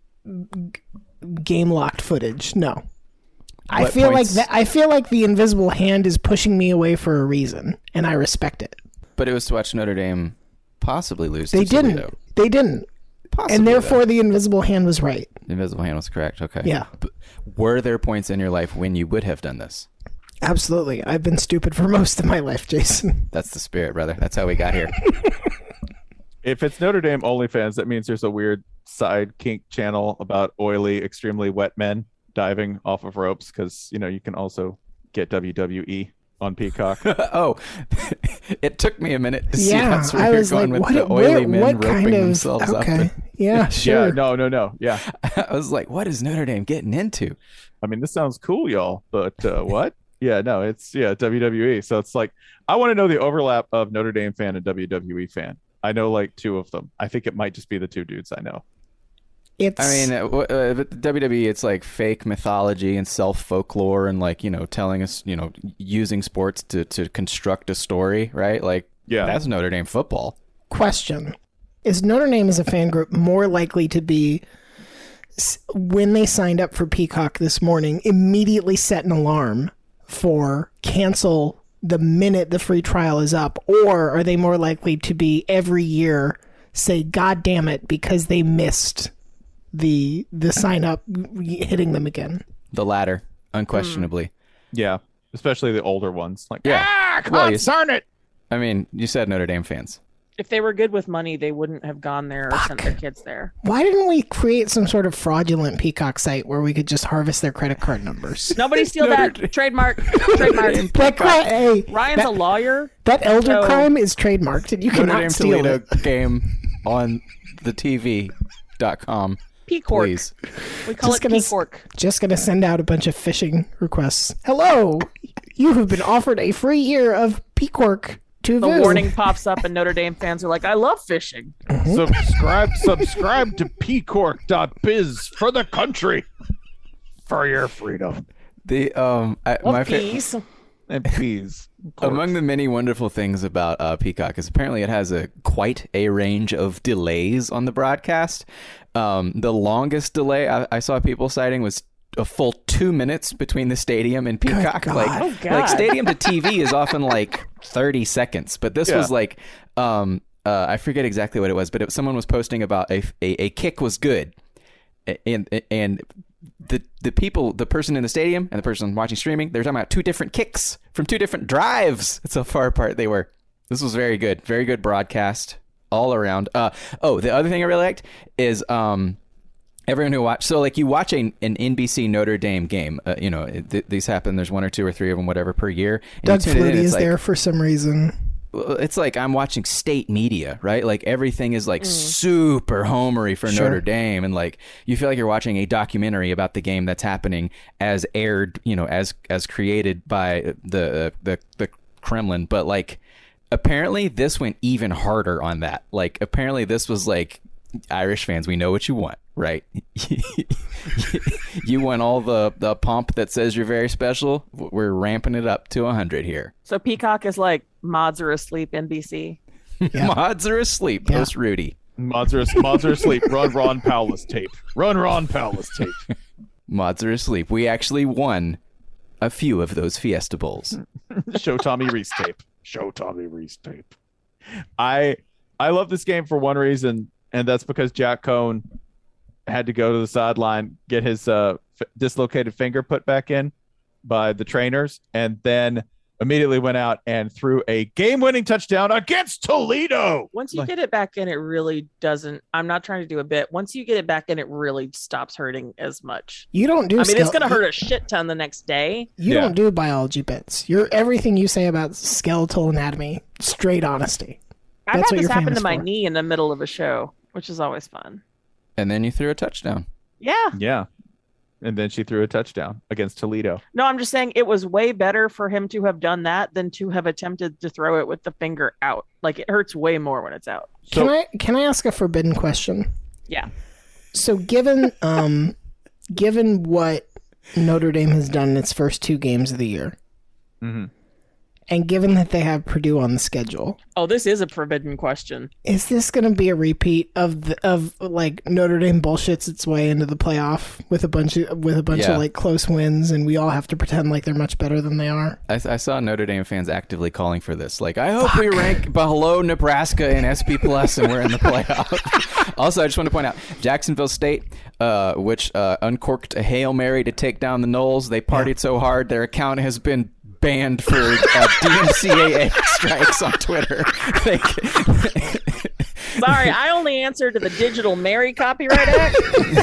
game locked footage. No. I What feel points- like that I feel like the invisible hand is pushing me away for a reason, and I respect it. But it was to watch Notre Dame possibly lose. They to didn't. Toledo. They didn't. Possibly, And therefore though. the invisible hand was right. The invisible hand was correct. Okay. Yeah. But were there points in your life when you would have done this? Absolutely. I've been stupid for most of my life, Jason. That's the spirit, brother. That's how we got here. If it's Notre Dame OnlyFans, that means there's a weird side kink channel about oily, extremely wet men diving off of ropes because, you know, you can also get W W E on Peacock. Oh, it took me a minute to see Yeah, that's where I you're was going like, with what, the where, oily men what roping kind of, themselves okay. up. Yeah, sure. Yeah, no, no, no. Yeah. I was like, what is Notre Dame getting into? I mean, this sounds cool, y'all, but uh, what? Yeah, no, it's, yeah, W W E. So it's like, I want to know the overlap of Notre Dame fan and W W E fan. I know like two of them. I think it might just be the two dudes I know. It's, I mean, uh, w- uh, but the W W E, it's like fake mythology and self folklore and like, you know, telling us, you know, using sports to, to construct a story, right? Like, Yeah. that's Notre Dame football. question. Is Notre Dame as a fan group more likely to be, s- when they signed up for Peacock this morning, immediately set an alarm for cancel the minute the free trial is up? Or are they more likely to be every year say, God damn it, because they missed the the sign up hitting them again? The latter, unquestionably. Yeah. Especially the older ones. Like, Yeah. ah, come Well, on, you- darn it. I mean, you said Notre Dame fans. If they were good with money, they wouldn't have gone there or sent their kids there. Why didn't we create some sort of fraudulent Peacock site where we could just harvest their credit card numbers? Nobody steal that. Trademark. Trademark. That, cri- hey, Ryan's that, a lawyer. that elder So- crime is trademarked, and you Notre cannot Dame steal Toledo it. game on the T V dot com. P-Cork. Please. We call Just it gonna s- P-Cork. Just gonna send out a bunch of phishing requests. Hello, you have been offered a free year of Peacork to The view. warning pops up, and Notre Dame fans are like, I love fishing. subscribe subscribe to p cork dot biz for the country, for your freedom The um, I, Love my fa- peas. and peas. Among the many wonderful things about uh, Peacock is apparently it has a quite a range of delays on the broadcast. Um, the longest delay I, I saw people citing was a full two minutes between the stadium and Peacock. God. Like, Oh, God. like stadium to T V is often like thirty seconds, but this Yeah. was like um, uh, I forget exactly what it was, but it, someone was posting about a, a a kick was good, and and. The the people, the person in the stadium and the person watching streaming, they're talking about two different kicks from two different drives. That's how far apart they were. This was very good. Very good broadcast all around. Uh, oh, the other thing I really liked is um, everyone who watched. So like you watch an, an N B C Notre Dame game, uh, you know, it, th- these happen. There's one or two or three of them, whatever, per year. And Doug you tune it in, Flutie it's is like- there for some reason. it's like I'm watching state media, right? Like everything is like Mm. super homery for Sure. Notre Dame, and like you feel like you're watching a documentary about the game that's happening as aired, you know, as as created by the the the Kremlin. But like apparently this went even harder on that. Like apparently this was like, Irish fans, we know what you want, right? You want all the, the pomp that says you're very special. We're ramping it up to one hundred here. So Peacock is like mods are asleep N B C. Yeah. Mods are asleep. Yeah. Post Rudy. Mods are, mods are asleep. Run Ron Powless tape. Run Ron Powless tape. Mods are asleep. We actually won a few of those Fiesta Bowls. Show Tommy Reese tape. Show Tommy Reese tape. I I love this game for one reason, and that's because Jack Cohn had to go to the sideline, get his uh, f- dislocated finger put back in by the trainers, and then immediately went out and threw a game-winning touchdown against Toledo. Once you Like- get it back in, it really doesn't. I'm not trying to do a bit. Once you get it back in, it really stops hurting as much. You don't do. I mean, it's skele- going to hurt a shit ton the next day. You Yeah. don't do biology bits. You're everything you say about skeletal anatomy. Straight honesty. I've That's had what this you're happen famous to my for. knee in the middle of a show, which is always fun. And then you threw a touchdown. Yeah. Yeah. And then she threw a touchdown against Toledo. No, I'm just saying it was way better for him to have done that than to have attempted to throw it with the finger out. Like it hurts way more when it's out. So Can I can I ask a forbidden question? Yeah. So given um given what Notre Dame has done in its first two games of the year, Mhm. and given that they have Purdue on the schedule, Oh, this is a forbidden question. is this going to be a repeat of the, of like Notre Dame bullshits its way into the playoff with a bunch of with a bunch Yeah. of like close wins, and we all have to pretend like they're much better than they are? I, I saw Notre Dame fans actively calling for this. Like, I hope we rank below Nebraska in S P Plus and we're in the playoff. Also, I just want to point out Jacksonville State, uh, which uh, uncorked a Hail Mary to take down the Knowles. They partied so hard their account has been banned for uh, D M C A A strikes on Twitter. They- Sorry, I only answer to the Digital Mary Copyright Act.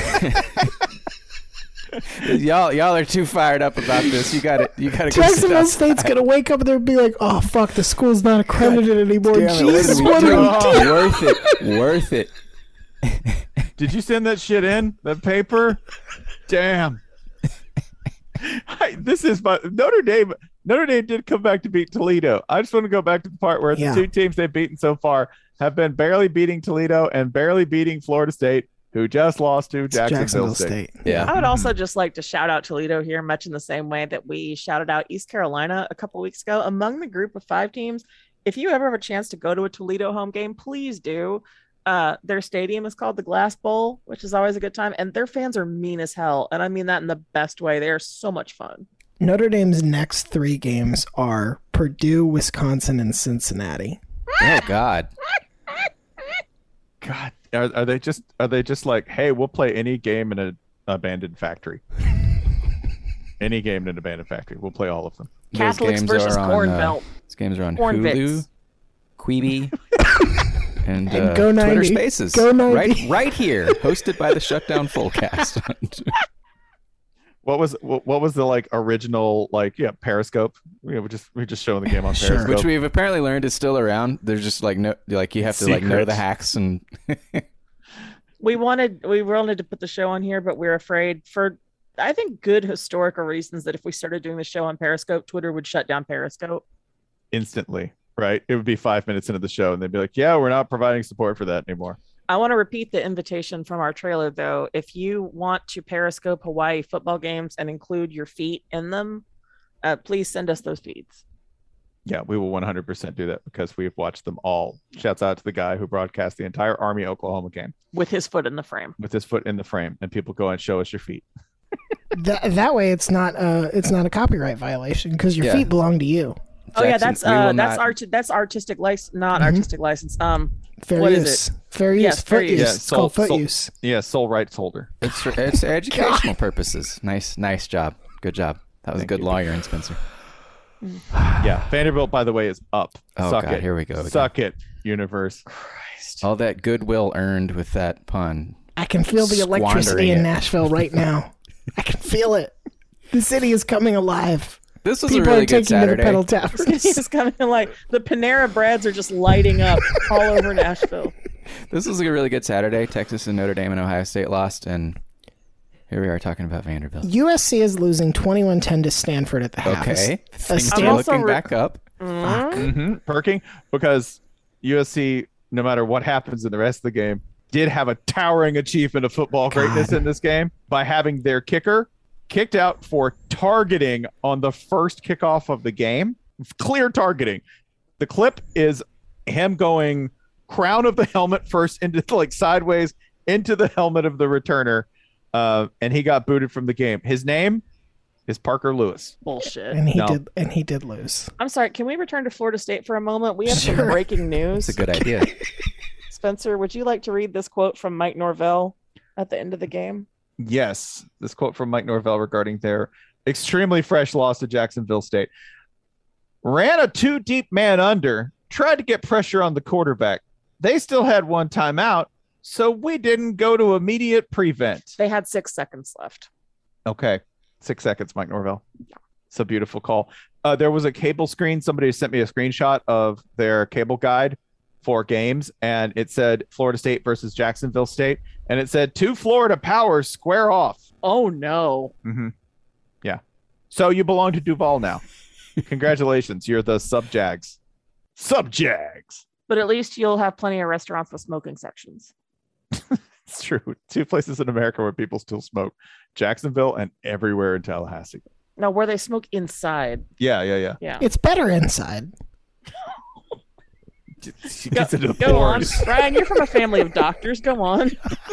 y'all, y'all are too fired up about this. You got to You got to go sit Jacksonville outside. State's gonna wake up and they'll be like, "Oh fuck, the school's not accredited anymore." Damn it, what Jesus, did we what do? are we doing? Worth it. Worth it. Did you send that shit in? That paper? Damn. I, this is my Notre Dame. Notre Dame did come back to beat Toledo. I just want to go back to the part where Yeah. the two teams they've beaten so far have been barely beating Toledo and barely beating Florida State, who just lost to It's Jacksonville, State. Yeah. I would also just like to shout out Toledo here, much in the same way that we shouted out East Carolina a couple weeks ago. Among the group of five teams, if you ever have a chance to go to a Toledo home game, please do. Uh, their stadium is called the Glass Bowl, which is always a good time, and their fans are mean as hell, and I mean that in the best way. They are so much fun. Notre Dame's next three games are Purdue, Wisconsin, and Cincinnati. Oh God. God, are, are they just are they just like, hey, we'll play any game in an abandoned factory? Any game in an abandoned factory, we'll play all of them. Those Catholics games versus are on, Corn uh, Belt. These games are on Corn Hulu, Bits. Quibi, and, And uh, Go Twitter ninety. Spaces. Go ninety. right, right here, hosted by the Shutdown Fullcast. What was what, what was the like original like yeah Periscope? You know, we just we just showing the game on Sure. Periscope. Which we've apparently learned is still around. There's just like no, like you have to like know Secret. the hacks and We wanted we wanted to put the show on here, but we we're afraid for I think good historical reasons that if we started doing the show on Periscope, Twitter would shut down Periscope. Instantly, right? It would be five minutes into the show, and they'd be like, "Yeah, we're not providing support for that anymore." I want to repeat the invitation from our trailer, though. If you want to Periscope Hawaii football games and include your feet in them, uh, please send us those feeds. Yeah, we will one hundred percent do that because we've watched them all. Shouts out to the guy who broadcast the entire Army Oklahoma game With his foot in the frame. with his foot in the frame, and people go and show us your feet. That that way, it's not uh it's not a copyright violation because your Yeah. feet belong to you. Oh yeah, Jackson, that's we will uh that's not- art that's artistic license, not Mhm. artistic license. Um, Fair What is use. Fair use. Yes, fair foot use. use. Yeah, it's soul- called foot soul- use. Yeah, sole rights holder. it's for, it's educational purposes. Nice, nice job. Good job. That was Thank a good you. lawyering, Spencer. Yeah, Vanderbilt, by the way, is up. Oh, Suck God, it. here we go again. Suck it, universe. Christ. All that goodwill earned with that pun. I can feel the electricity Squandering in it. Nashville right now. I can feel it. The city is coming alive. This was People a really are good taking to the Saturday. pedal taverns. He's coming like the Panera Breads are just lighting up all over Nashville. This was a really good Saturday. Texas and Notre Dame and Ohio State lost, and here we are talking about Vanderbilt. U S C is losing twenty-one ten to Stanford at the half. Okay, A things Stan- are also looking re- back up. Mm-hmm. Perking, because U S C, no matter what happens in the rest of the game, did have a towering achievement of football greatness God. in this game by having their kicker kicked out for targeting on the first kickoff of the game. Clear targeting. The clip is him going crown of the helmet first into like sideways into the helmet of the returner, uh, and he got booted from the game. His name is Parker Lewis. Bullshit. And he No. did and he did lose. I'm sorry. Can we return to Florida State for a moment? We have some Sure. breaking news. It's a good idea. Spencer, would you like to read this quote from Mike Norvell at the end of the game? Yes, this quote from Mike Norvell regarding their extremely fresh loss to Jacksonville State. Ran a two deep man under, tried to get pressure on the quarterback. They still had one timeout, so we didn't go to immediate prevent. They had six seconds left. Okay, six seconds, Mike Norvell. It's a beautiful call. Uh, there was a cable screen. Somebody sent me a screenshot of their cable guide for games, and it said Florida State versus Jacksonville State, and it said two Florida powers square off. Oh, no. Mm-hmm. Yeah. So you belong to Duval now. Congratulations. You're the sub Jags. Sub Jags. But at least you'll have plenty of restaurants with smoking sections. It's true. Two places in America where people still smoke: Jacksonville and everywhere in Tallahassee. Now, where they smoke inside. Yeah, yeah, yeah. Yeah. It's better inside. She Go, gets into the go on. pores. Ryan, you're from a family of doctors. Go on.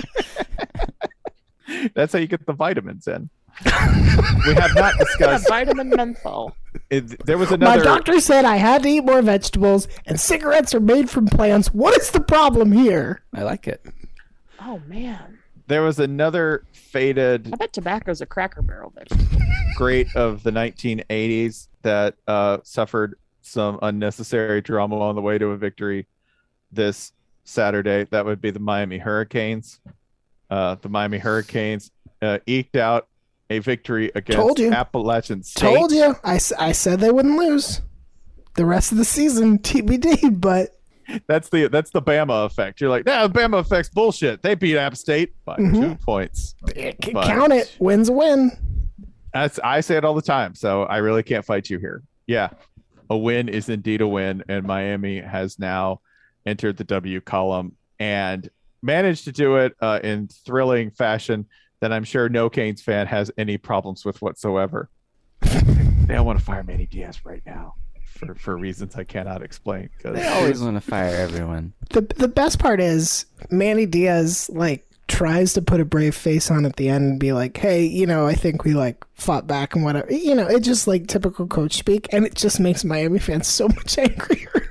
That's how you get the vitamins in. We have not A discussed. vitamin menthol. It, there was another. My doctor said I had to eat more vegetables, and cigarettes are made from plants. What is the problem here? I like it. Oh, man. There was another faded I bet tobacco's a Cracker Barrel vegetable. great of the nineteen eighties that uh, suffered some unnecessary drama on the way to a victory this Saturday. That would be the Miami Hurricanes. Uh, the Miami Hurricanes uh, eked out a victory against Told you. Appalachian State. Told you. I, s- I said they wouldn't lose. The rest of the season, T B D, but That's the that's the Bama effect. You're like, yeah, Bama effect's bullshit. They beat App State by Mhm. two points. it, c- But- count it. Win's a win. That's, I say it all the time, so I really can't fight you here. Yeah, a win is indeed a win, and Miami has now entered the W column and managed to do it uh, in thrilling fashion that I'm sure no Canes fan has any problems with whatsoever. They don't want to fire Manny Diaz right now for, for reasons I cannot explain. 'cause- They always want to fire everyone. The the best part is Manny Diaz like tries to put a brave face on at the end and be like, hey, you know, I think we like fought back and whatever. You know, it's just like typical coach speak, and it just makes Miami fans so much angrier.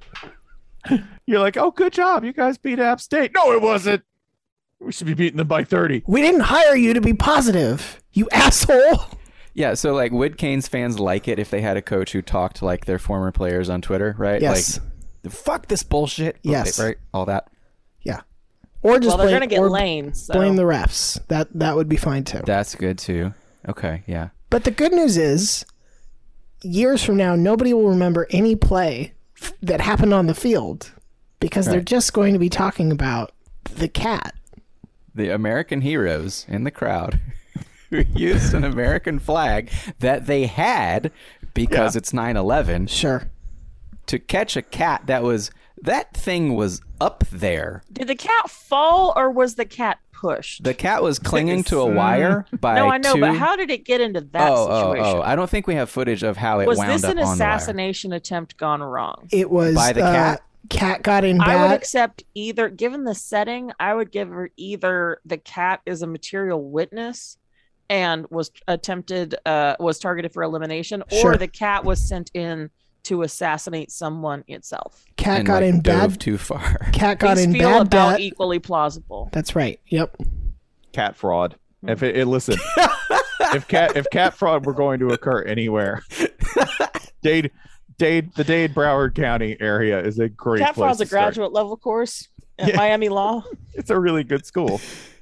You're like, oh, good job. You guys beat App State. No, it wasn't. We should be beating them by thirty. We didn't hire you to be positive, you asshole. Yeah, so like would Canes fans like it if they had a coach who talked like their former players on Twitter, right? Yes. Like, fuck this bullshit. Yes. Right? All that. Yeah. Or just Well, they're blame, going to get or Lane. So. blame the refs. That that would be fine too. That's good too. Okay, yeah. But the good news is, years from now, nobody will remember any play f- that happened on the field because they're Right. just going to be talking about the cat. The American heroes in the crowd who used an American flag that they had because Yeah. it's nine eleven Sure. to catch a cat that was that thing was up there. Did the cat fall or was the cat pushed? The cat was clinging to a wire by no, I know, two... but how did it get into that oh, oh, situation? oh! I don't think we have footage of how it was wound this up an on the wire. assassination attempt gone wrong? It was By the uh, cat? Cat got in I would bad. accept either, given the setting, I would give her either the cat is a material witness and was attempted, uh, was targeted for elimination, or Sure. the cat was sent in to assassinate someone itself. Cat and, got like, in dove bad. too far. Cat got These in feel bad about debt. equally plausible. That's right. Yep. Cat fraud. If it, it listen, if cat if cat fraud were going to occur anywhere, Dade, Dade, the Dade Broward County area is a great Cat place fraud's a to start. graduate level course at Yeah. Miami Law. It's a really good school.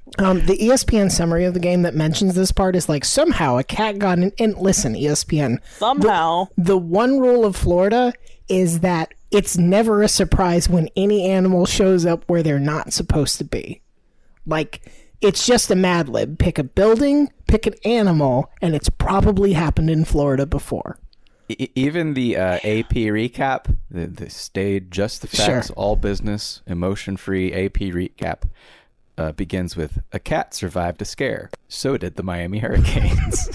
Um, the E S P N summary of the game that mentions this part is like, somehow a cat got in. And listen, E S P N. Somehow. The, the one rule of Florida is that it's never a surprise when any animal shows up where they're not supposed to be. Like, it's just a Mad Lib. Pick a building, pick an animal, and it's probably happened in Florida before. E- even the uh, A P recap, the, the stayed just the facts, Sure. all business, emotion-free A P recap uh, begins with, a cat survived a scare. So did the Miami Hurricanes.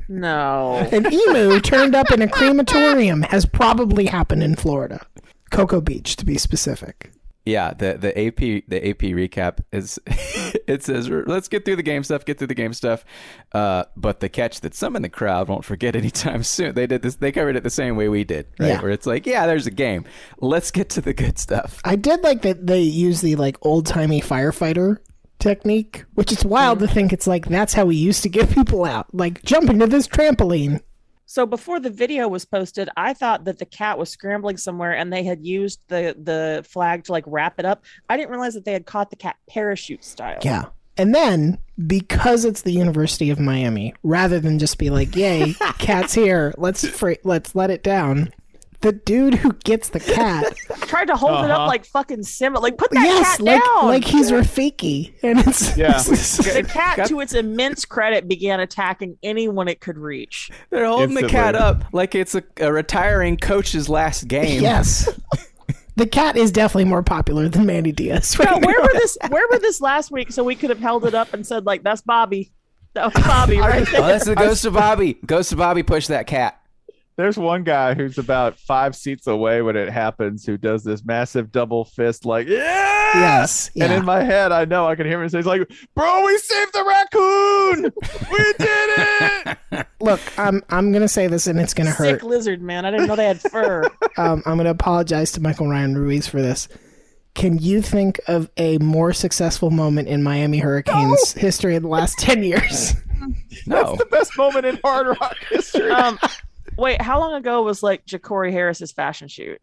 No. An emu turned up in a crematorium has probably happened in Florida. Cocoa Beach, to be specific. Yeah, the the A P the A P recap is it says, let's get through the game stuff, get through the game stuff. Uh, but the catch that some in the crowd won't forget anytime soon. They did this. They covered it the same way we did, right? Yeah. Where it's like, yeah, there's a game. Let's get to the good stuff. I did like that they use the like old timey firefighter technique, which is wild to think it's like that's how we used to get people out. Like, jump into this trampoline. So before the video was posted, I thought that the cat was scrambling somewhere and they had used the the flag to like wrap it up. I didn't realize that they had caught the cat parachute style. Yeah. And then, because it's the University of Miami, rather than just be like, yay, cat's here, let's fr- let's let it down, the dude who gets the cat, Tried to hold it Uh-huh. up like fucking Simba. Like, put that yes, cat like, down. like he's Rafiki. And it's, Yeah. the cat, Got- to its immense credit, began attacking anyone it could reach. They're holding the cat Instantly. up like it's a, a retiring coach's last game. yes. The cat is definitely more popular than Manny Diaz. No, right where now. were this? Where were this last week? So we could have held it up and said, like, "That's Bobby. That was Bobby right Oh, there." that's the Ghost of Bobby. Ghost of Bobby pushed that cat. There's one guy who's about five seats away when it happens who does this massive double fist, like, yeah! Yes. And Yeah. in my head, I know I can hear him say, he's like, bro, we saved the raccoon! We did it! Look, I'm I'm gonna say this, and it's gonna hurt. Sick lizard, man. I didn't know they had fur. Um, I'm gonna apologize to Michael Ryan Ruiz for this. Can you think of a more successful moment in Miami Hurricanes history in the last ten years? No. The best moment in Hard Rock history. Um, wait, how long ago was like Ja'Cory Harris's fashion shoot?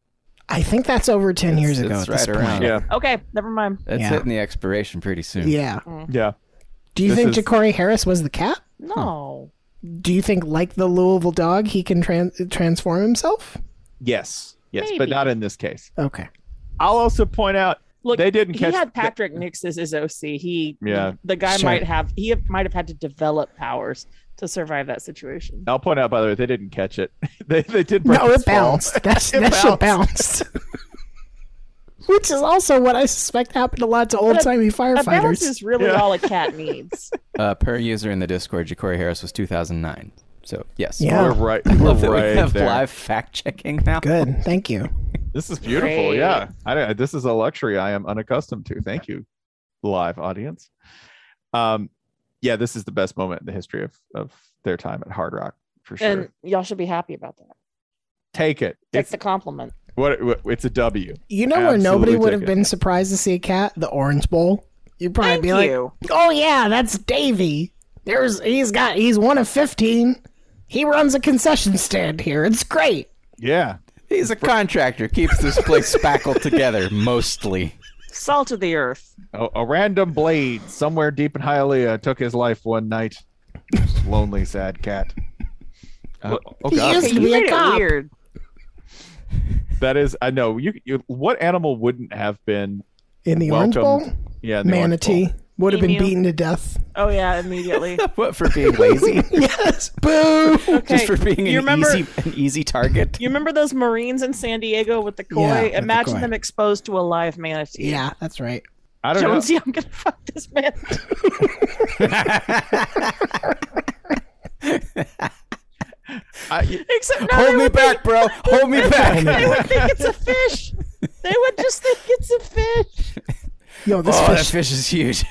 I think that's over ten years It's- ago. it's at this right point. around. yeah, Okay, never mind. That's Yeah. hitting the expiration pretty soon. Yeah. yeah. Do you This think is- Ja'Cory Harris was the cat? No. Do you think, like the Louisville dog, he can tran- transform himself? Yes, yes, but Maybe. not in this case. Okay. I'll also point out, Look, they didn't he catch had Patrick Nix as his O C. He, Yeah. the guy Sure. might have, he have, might have had to develop powers to survive that situation. I'll point out, by the way, they didn't catch it. they they did break No, his it fall. bounced. That's, It that shit bounced. bounced. Which is also what I suspect happened to lots of old timey A bounce firefighters. is really Yeah. all a cat needs. Uh, per user in the Discord, Ja'Cory Harris was two thousand nine. So, yes. Yeah. We're right. I We're love that we right have there. live fact checking now. Good. Thank you. This is beautiful. Great. Yeah, I don't, this is a luxury I am unaccustomed to. Thank you, live audience. Um, yeah, this is the best moment in the history of of their time at Hard Rock for sure. And y'all should be happy about that. Take it. That's It's the compliment. what, what it's a W. You know where nobody Absolutely would have take it. been surprised to see a cat? The Orange Bowl. You'd probably Thank be like, you. "Oh yeah, that's Davey. There's he's got he's one of fifteen. He runs a concession stand here. It's great." Yeah, He's a contractor, keeps this place spackled together, mostly. Salt of the earth. a, a random blade somewhere deep in Hialeah took his life one night. Lonely, sad cat. Uh, oh He God, used Okay, to you be a made it cop. weird. that is. I know you. You. What animal wouldn't have been? In the Orange Welcome. Bowl, Yeah, in the Orange manatee Bowl. would have been Emu. beaten to death. Oh yeah, immediately. What, for being lazy? Yes, boo. Okay. Just for being you an remember easy an easy target? you remember those Marines in San Diego with the koi? Yeah, with the Imagine koi. them exposed to a live manatee. Yeah, that's right. I don't know. Jonesy, I'm gonna fuck this man. I, Except no, Hold they me would back, bro. Hold me Think, back. they would think it's a fish. They would just think it's a fish. Yo, this Oh, that fish. fish is huge.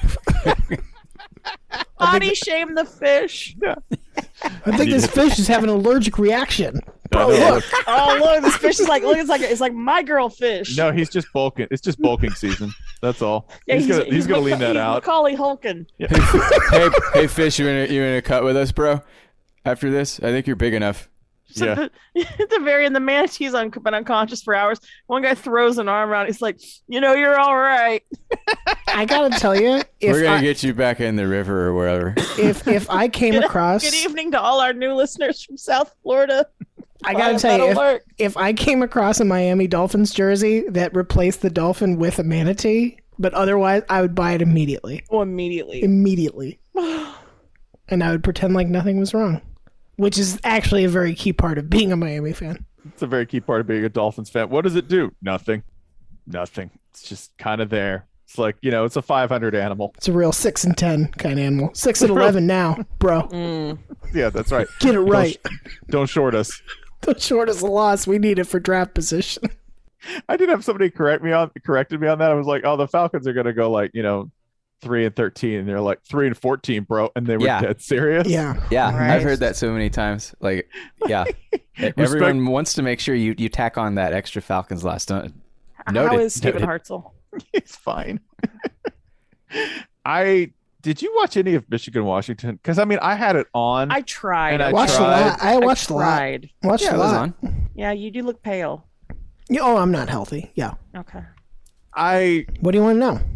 Body shame the fish. I think this fish is having an allergic reaction. no, Bro, no, look. Oh look, this fish is like look, it's like it's like my girl fish. no, he's just bulking. It's just bulking season. That's all. Yeah, he's, gonna he's, gonna Maca- lean that he's out. Macaulay Hulkin. hey, hey, fish, you in a, you in a cut with us, bro? After this, I think you're big enough. So Yeah. the, at the very end, the manatee's un- been unconscious for hours. One guy throws an arm around. He's like, you know, you're all right. I gotta tell you, if We're gonna I, get you back in the river or wherever. if if I came Good, across, good evening to all our new listeners from South Florida. I gotta Follow tell you, that if, alert. if I came across a Miami Dolphins jersey that replaced the dolphin with a manatee, but otherwise, I would buy it immediately, Oh, immediately. immediately, and I would pretend like nothing was wrong, which is actually a very key part of being a Miami fan. It's a very key part of being a Dolphins fan. What does it do? Nothing. Nothing. It's just kind of there. It's like, you know, it's a five hundred animal. It's a real six and ten kind of animal. Six and eleven now, bro. Mm. Yeah, that's right. Get it right. Don't, sh- don't short us. The shortest loss we need it for draft position. I did have somebody correct me on corrected me on that. I was like, oh, the Falcons are gonna go like, you know, three and thirteen, and they're like three and fourteen, bro, and they were Yeah. dead serious. Yeah. Yeah, Right. I've heard that so many times. Like, yeah, everyone wants to make sure you, you tack on that extra Falcons last. Don't, How noted, is Stephen noted. Hartzell? It's fine. I did you watch any of Michigan Washington? Because I mean, I had it on. I tried. And I Watched a tried. lot. I watched a lot. tried. Watched Yeah, a it was lot. on. Yeah, you do look pale. Yeah, Oh, I'm not healthy. Yeah. Okay. I What do you want to know?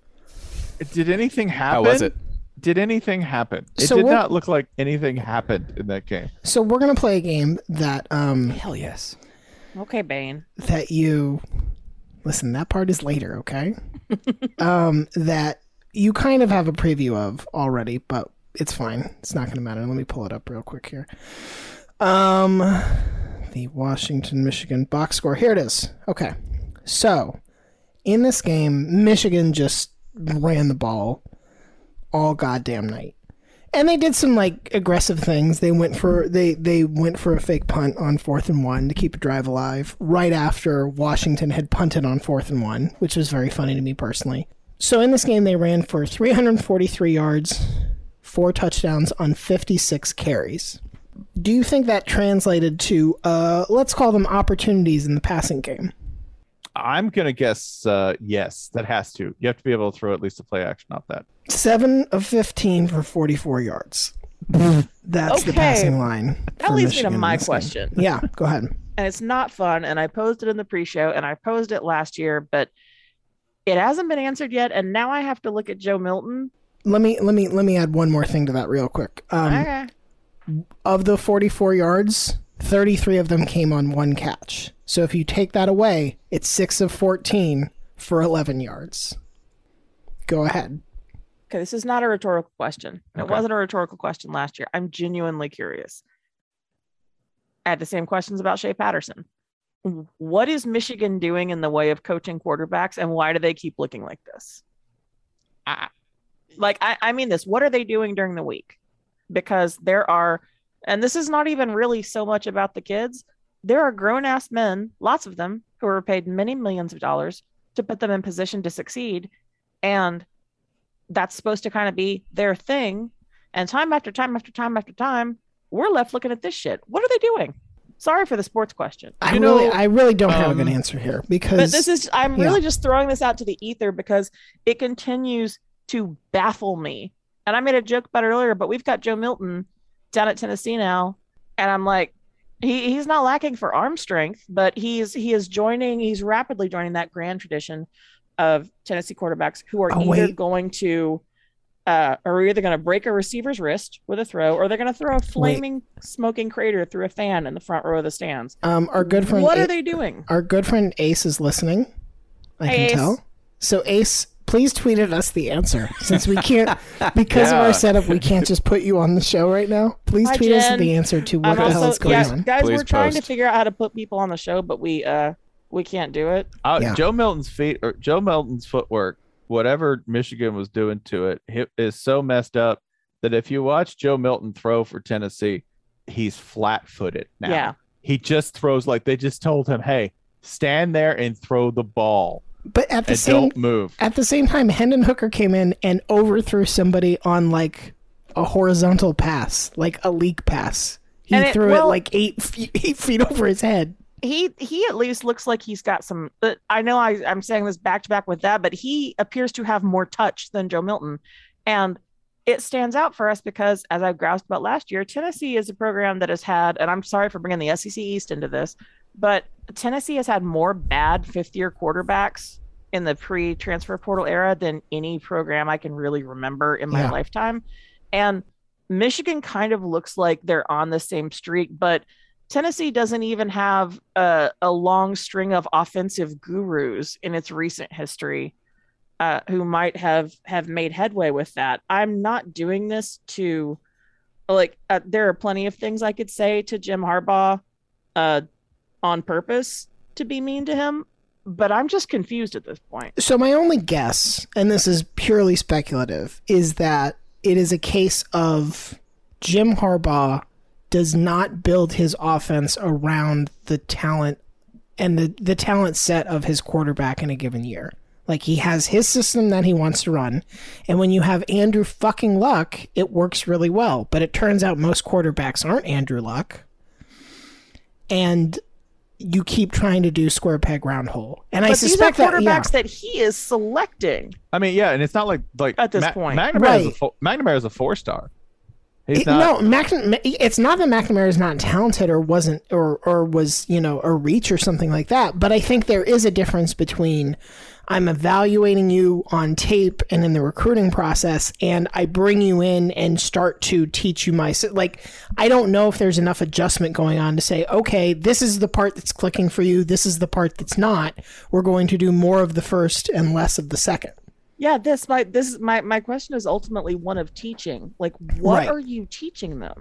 did anything happen? How was it? Did anything happen? It So did what- not look like anything happened in that game. So we're gonna play a game that um Hell yes. Okay, Bane. that you listen. That part is later, okay? um, that you kind of have a preview of already, but it's fine. It's not gonna matter. Let me pull it up real quick here. Um, the Washington Michigan box score. Here it is. Okay, so in this game, Michigan just ran the ball all goddamn night. And they did some like aggressive things. They went for they they went for a fake punt on fourth and one to keep a drive alive right after Washington had punted on fourth and one, which was very funny to me personally. So in this game they ran for three hundred forty-three yards, four touchdowns on fifty-six carries. Do you think that translated to uh let's call them opportunities in the passing game? I'm gonna guess uh, yes. That has to. You have to be able to throw at least a play action off that. seven of fifteen for forty-four yards. That's the Okay. passing line. That for leads me to Michigan in my this game. question. Yeah, go ahead. And it's not fun. And I posed it in the pre-show, and I posed it last year, but it hasn't been answered yet. And now I have to look at Joe Milton. Let me let me let me add one more thing to that real quick. Um, Okay. Of the forty-four yards, thirty-three of them came on one catch. So if you take that away, it's six of fourteen for eleven yards. Go ahead. Okay, this is not a rhetorical question. It Okay. wasn't a rhetorical question last year. I'm genuinely curious. I had the same questions about Shea Patterson. What is Michigan doing in the way of coaching quarterbacks, and why do they keep looking like this? I, like, I, I mean this. What are they doing during the week? Because there are, and this is not even really so much about the kids. There are grown-ass men, lots of them, who are paid many millions of dollars to put them in position to succeed. And that's supposed to kind of be their thing. And time after time after time after time, we're left looking at this shit. What are they doing? Sorry for the sports question. I You really know, I really don't have a good um, answer here because But this is, I'm yeah. really just throwing this out to the ether because it continues to baffle me. And I made a joke about it earlier, but we've got Joe Milton down at Tennessee now. And I'm like, he, he's not lacking for arm strength, but he's he is joining, he's rapidly joining that grand tradition of Tennessee quarterbacks who are Oh, either wait. going to uh, are either going to break a receiver's wrist with a throw, or they're going to throw a flaming, smoking crater through a fan in the front row of the stands. um our good friend What A- are they doing? our good friend Ace is listening. I Hey, can Ace. tell. So Ace, please tweet at us the answer since we can't because of Yeah. our setup we can't just put you on the show right now. Please Hi, tweet us Jen. the answer to what I'm the also, hell is going yeah, on. guys, Please we're trying to post. figure out how to put people on the show, but we uh we can't do it. Uh, Yeah. Joe Milton's feet or Joe Milton's footwork, whatever Michigan was doing to it, hi- is so messed up that if you watch Joe Milton throw for Tennessee, he's flat-footed now. Yeah. He just throws like they just told him, "Hey, stand there and throw the ball But at the and same don't move." at the same time, Hendon Hooker came in and overthrew somebody on like a horizontal pass, like a leak pass. He And it- threw well- it like eight feet, eight feet over his head. He he at least looks like he's got some. Uh, I know I I'm saying this back to back with that, but he appears to have more touch than Joe Milton, and it stands out for us because, as I groused about last year, Tennessee is a program that has had, and I'm sorry for bringing the S E C East into this, but Tennessee has had more bad fifth-year quarterbacks in the pre-transfer portal era than any program I can really remember in my Yeah. lifetime. And Michigan kind of looks like they're on the same streak, but Tennessee doesn't even have a, a long string of offensive gurus in its recent history uh, who might have, have made headway with that. I'm not doing this to, like, uh, there are plenty of things I could say to Jim Harbaugh uh, on purpose to be mean to him, but I'm just confused at this point. So my only guess, and this is purely speculative, is that it is a case of Jim Harbaugh does not build his offense around the talent and the, the talent set of his quarterback in a given year. Like, he has his system that he wants to run, and when you have Andrew fucking Luck, it works really well. But it turns out most quarterbacks aren't Andrew Luck, and you keep trying to do square peg round hole. And I But these are suspect that, yeah. quarterbacks that he is selecting. I mean, yeah, and it's not like like At this Ma- point. McNamara Right. is a fo- McNamara is a four star. He's It- not. No, Mac, it's not that McNamara is not talented or wasn't or or was, you know, a reach or something like that. But I think there is a difference between I'm evaluating you on tape and in the recruiting process, and I bring you in and start to teach you my si- like. I don't know if there's enough adjustment going on to say, okay, this is the part that's clicking for you. This is the part that's not. We're going to do more of the first and less of the second. Yeah, this my this is my my question is ultimately one of teaching. Like, what Right. are you teaching them?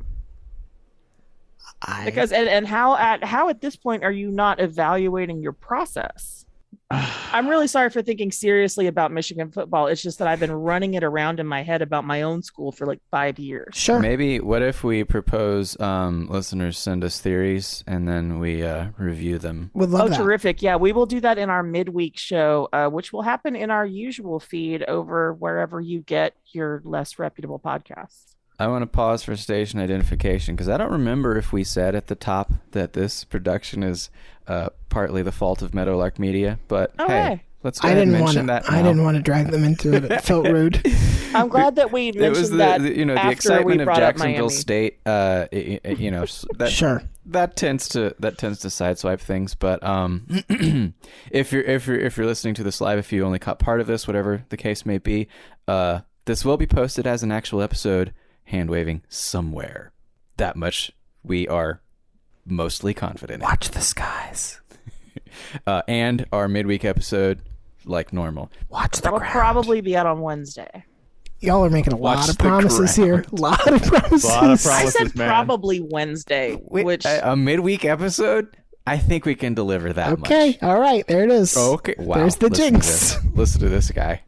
I, Because and, and how at how at this point are you not evaluating your process? I'm really sorry for thinking seriously about Michigan football. It's just that I've been running it around in my head about my own school for like five years. sure. Maybe what if we propose um, listeners send us theories and then we uh, review them? Would love Oh, that. terrific. Yeah, we will do that in our midweek show, uh, which will happen in our usual feed over wherever you get your less reputable podcasts. I want to pause for station identification because I don't remember if we said at the top that this production is uh, partly the fault of Meadowlark Media, but Oh, hey, hey. let's go I ahead and didn't want mention to. that I now. didn't want to drag them into it. It felt rude. I'm glad that we mentioned It was the, that the you know the after excitement we of brought up Jacksonville Miami. State. Uh, i- i- you know s- that Sure. that tends to that tends to sideswipe things. But um, if you're if you're if you're listening to this live, if you only caught part of this, whatever the case may be, uh, this will be posted as an actual episode. Hand waving somewhere. That much we are mostly confident in. Watch the skies. Uh, and our midweek episode, like normal. Watch the That will ground. probably be out on Wednesday. Y'all are making a Watch lot of the promises here. A lot of promises. Lot of I promises. said man. probably Wednesday, Wait, which a, a midweek episode? I think we can deliver that Okay. much. All right. There it is. Oh, okay. Wow. There's the Listen to jinx. this. Listen to this guy.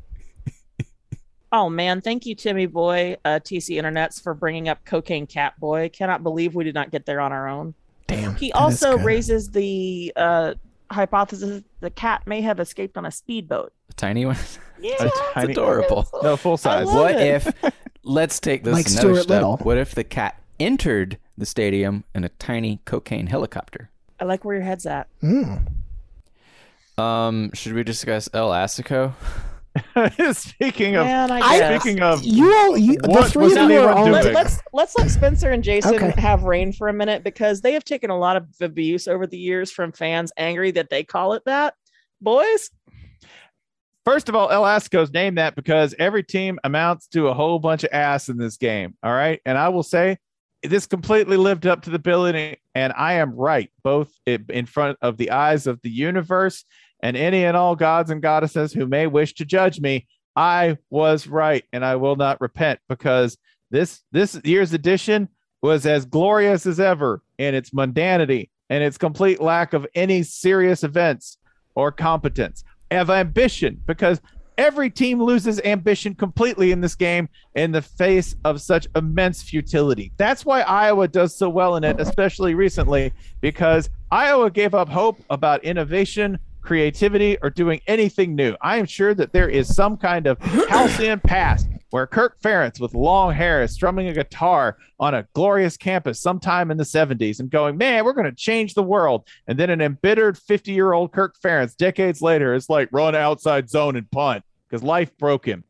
oh man, thank you, Timmy Boy, uh, T C Internets, for bringing up Cocaine Cat Boy. Cannot believe we did not get there on our own. Damn. He that is also good. raises the uh, hypothesis the cat may have escaped on a speedboat. A tiny one. Yeah, A it's tiny- adorable. No, full size. love What it. if, let's take this Like another Stuart step. Little. What if the cat entered the stadium in a tiny cocaine helicopter? I like where your head's at. Mm. Um, should we discuss El Assico? Speaking of, Man, I I- guess. speaking of, You all, you, the What three was of you are anyone all. doing? Let, let's let's let Spencer and Jason Okay. have reign for a minute because they have taken a lot of abuse over the years from fans angry that they call it that. Boys, first of all, El Assico's named that because every team amounts to a whole bunch of ass in this game. All right. And I will say this completely lived up to the billing, and I am right, both i- in front of the eyes of the universe and any and all gods and goddesses who may wish to judge me. I was right, and I will not repent because this this year's edition was as glorious as ever in its mundanity and its complete lack of any serious events or competence, of ambition, because every team loses ambition completely in this game in the face of such immense futility. That's why Iowa does so well in it, especially recently, because Iowa gave up hope about innovation, creativity, or doing anything new. I am sure that there is some kind of halcyon past where Kirk Ferentz with long hair is strumming a guitar on a glorious campus sometime in the seventies and going, man, we're going to change the world. And then an embittered fifty-year-old Kirk Ferentz decades later is like, run outside zone and punt because life broke him.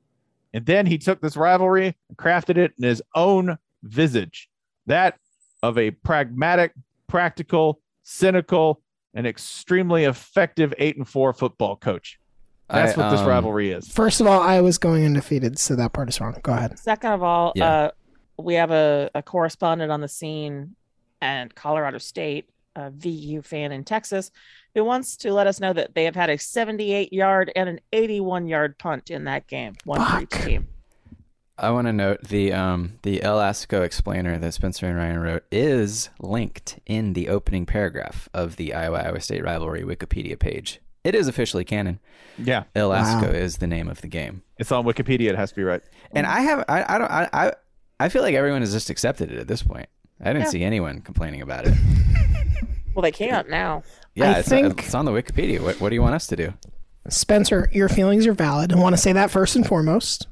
And then he took this rivalry and crafted it in his own visage, that of a pragmatic, practical, cynical, and extremely effective eight and four football coach. That's I, what this um, rivalry is. First of all, Iowa's going undefeated, so that part is wrong. Go ahead. Second of all, Yeah. uh, we have a, a correspondent on the scene at Colorado State, a V U fan in Texas, who wants to let us know that they have had a seventy-eight yard and an eighty-one yard punt in that game, one for each Fuck. team. I want to note the um the El Asico explainer that Spencer and Ryan wrote is linked in the opening paragraph of the Iowa-Iowa State rivalry Wikipedia page. It is officially canon. Yeah, El Wow. Asico is the name of the game. it's on Wikipedia. It has to be right. And I have I, I don't I, I I feel like everyone has just accepted it at this point. I didn't Yeah. see anyone complaining about it. Well, they can't now. Yeah, I it's, think- it's on the Wikipedia. What what do you want us to do? Spencer, your feelings are valid. I want to say that first and foremost.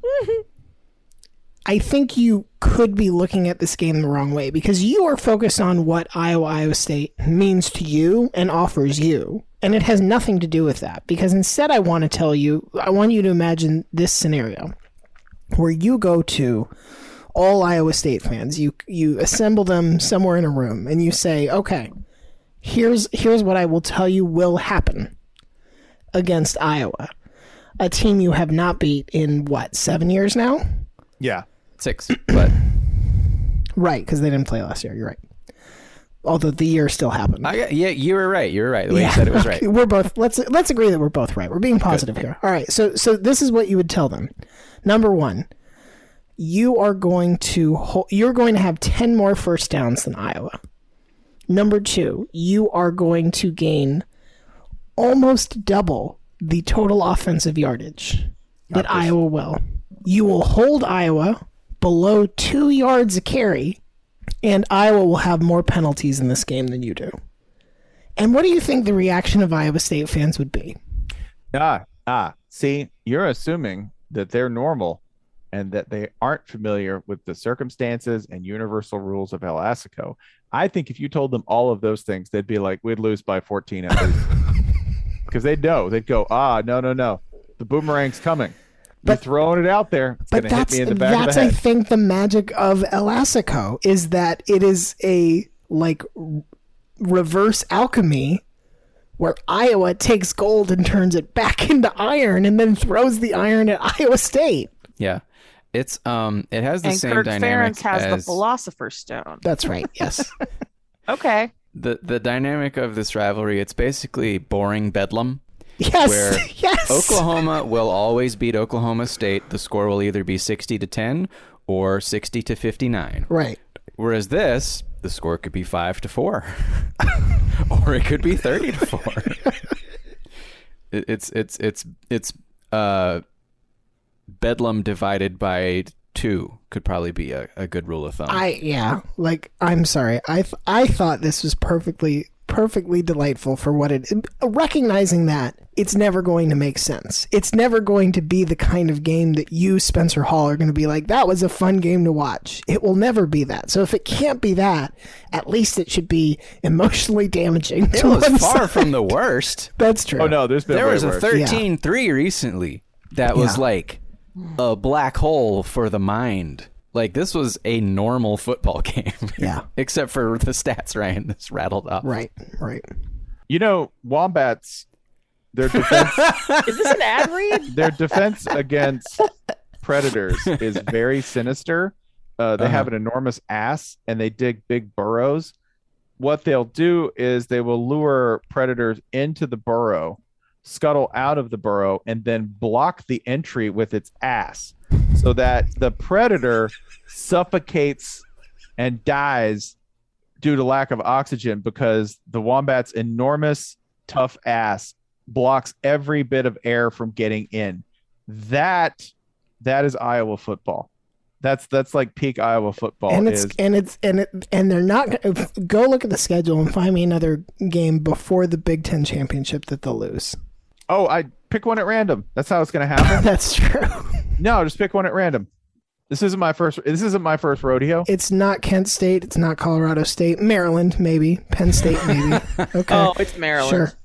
I think you could be looking at this game the wrong way because you are focused on what Iowa Iowa State means to you and offers you. And it has nothing to do with that because instead I want to tell you, I want you to imagine this scenario where you go to all Iowa State fans, you you assemble them somewhere in a room and you say, okay, here's here's what I will tell you will happen against Iowa, a team you have not beat in what, seven years now? Yeah. Six, but Right, because they didn't play last year. You're right. Although the year still happened. I, yeah, you were right. You were right. The way you said it was right. okay, we're both. Let's let's agree that we're both right. We're being positive here. All right. So so this is what you would tell them. Number one, you are going to hol- you're going to have ten more first downs than Iowa. Number two, you are going to gain almost double the total offensive yardage that Iowa will. You will hold Iowa below two yards a carry, and Iowa will have more penalties in this game than you do. And what do you think the reaction of Iowa State fans would be? Ah, ah. See, you're assuming that they're normal and that they aren't familiar with the circumstances and universal rules of El Asico. I think if you told them all of those things, they'd be like, we'd lose by fourteen at least. Because they'd know. They'd go, ah, no, no, no. The boomerang's coming. You're But- throwing it out there. It's But going to hit that's me in the back of that's the I head. think the magic of El Asico is that it is a like r- reverse alchemy where Iowa takes gold and turns it back into iron and then throws the iron at Iowa State. Yeah, it's um, it has the And same Kirk dynamic Ferentz has the as Philosopher's Stone. That's right. Yes. Okay. the the dynamic of this rivalry. It's basically boring bedlam. Yes. Where yes. Oklahoma will always beat Oklahoma State. The score will either be sixty to ten or sixty to fifty-nine. Right. Whereas this, the score could be five to four, or it could be thirty to four. It, it's it's it's it's uh, bedlam divided by two could probably be a, a good rule of thumb. I yeah. Like I'm sorry. I th- I thought this was perfectly perfectly delightful for what it recognizing that it's never going to make sense. It's never going to be the kind of game that you, Spencer Hall, are going to be like, that was a fun game to watch. It will never be that. So if it can't be that, at least it should be emotionally damaging. it to was one far side. from the worst. That's true. Oh, no, there's been There way was a worse. thirteen three recently that was Yeah. like a black hole for the mind. Like, this was a normal football game. Yeah. Except for the stats Ryan just rattled off. Right, right. You know, Wombats, their defense Is this an ad read? their defense against predators is very sinister. Uh, they Uh-huh. have an enormous ass and they dig big burrows. What they'll do is they will lure predators into the burrow, scuttle out of the burrow, and then block the entry with its ass so that the predator suffocates and dies due to lack of oxygen because the wombat's enormous, tough ass blocks every bit of air from getting in. That that is Iowa football. That's that's like peak Iowa football. And it's is and it's and it and they're not gonna go look at the schedule and find me another game before the Big Ten championship that they'll lose. oh, I pick one at random. That's how it's gonna happen. That's true. No, just pick one at random. This isn't my first. This isn't my first rodeo. It's not Kent State. It's not Colorado State. Maryland, maybe. Penn State, maybe. Okay. Oh, it's Maryland. Sure.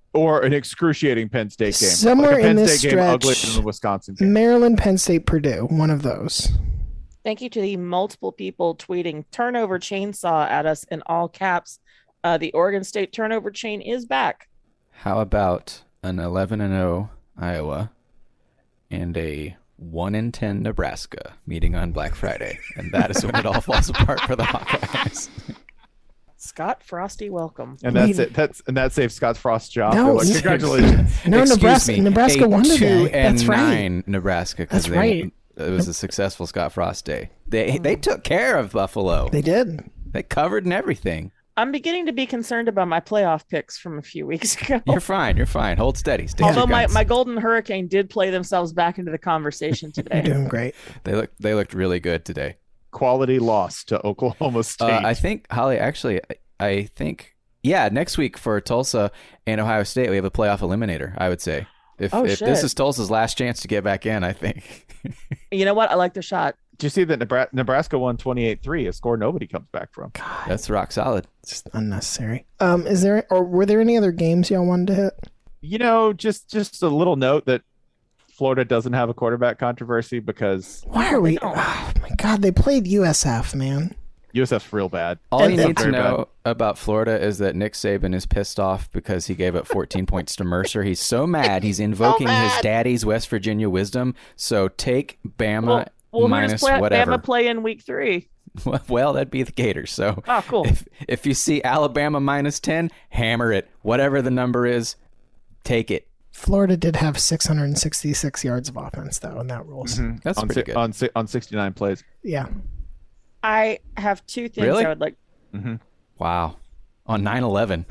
or an excruciating Penn State game. Somewhere like a Penn in this State game uglier stretch, than the Wisconsin game. Maryland, Penn State, Purdue, one of those. Thank you to the multiple people tweeting turnover chainsaw at us in all caps. Uh, the Oregon State turnover chain is back. How about an eleven and oh Iowa and a one and ten Nebraska meeting on Black Friday? And that is when it all falls apart for the Hawkeyes. Scott Frosty, welcome. And that's Wait. it. That's and that saves Scott Frost's job. No, They're like, no. congratulations. No, Excuse Nebraska, me, Nebraska a won two today. and That's right. nine Nebraska because That's right. it was a successful Scott Frost day. They they took care of Buffalo. They did. They covered and everything. I'm beginning to be concerned about my playoff picks from a few weeks ago. You're fine. You're fine. Hold steady. Stay Although your my, guns. my Golden Hurricane did play themselves back into the conversation You're today. doing great. they look they looked really good today. Quality loss to Oklahoma State. Uh, I think Holly. Actually, I, I think yeah. Next week for Tulsa and Ohio State, we have a playoff eliminator. I would say if Oh, if shit. this is Tulsa's last chance to get back in, I think. You know what? I like the shot. Did you see that Nebra- Nebraska won twenty-eight three, a score nobody comes back from? God, That's rock solid. just unnecessary. Um, is there or were there any other games y'all wanted to hit? You know, just just a little note that Florida doesn't have a quarterback controversy because Why are we? don't. Oh my God, they played U S F, man. U S F's real bad. All And- you need to Very know about Florida is that Nick Saban is pissed off because he gave up fourteen points to Mercer. He's so mad. He's invoking his mad. daddy's West Virginia wisdom. So take Bama Well, well who minus does play, whatever. Bama play in week three? Well, that'd be the Gators. So Oh, cool. if if you see Alabama minus ten, hammer it. Whatever the number is, take it. Florida did have six hundred sixty-six yards of offense, though, and that rules. That's on, pretty si- good. on si- on sixty-nine plays. Yeah. I have two things Really? I would like. Wow. On nine eleven.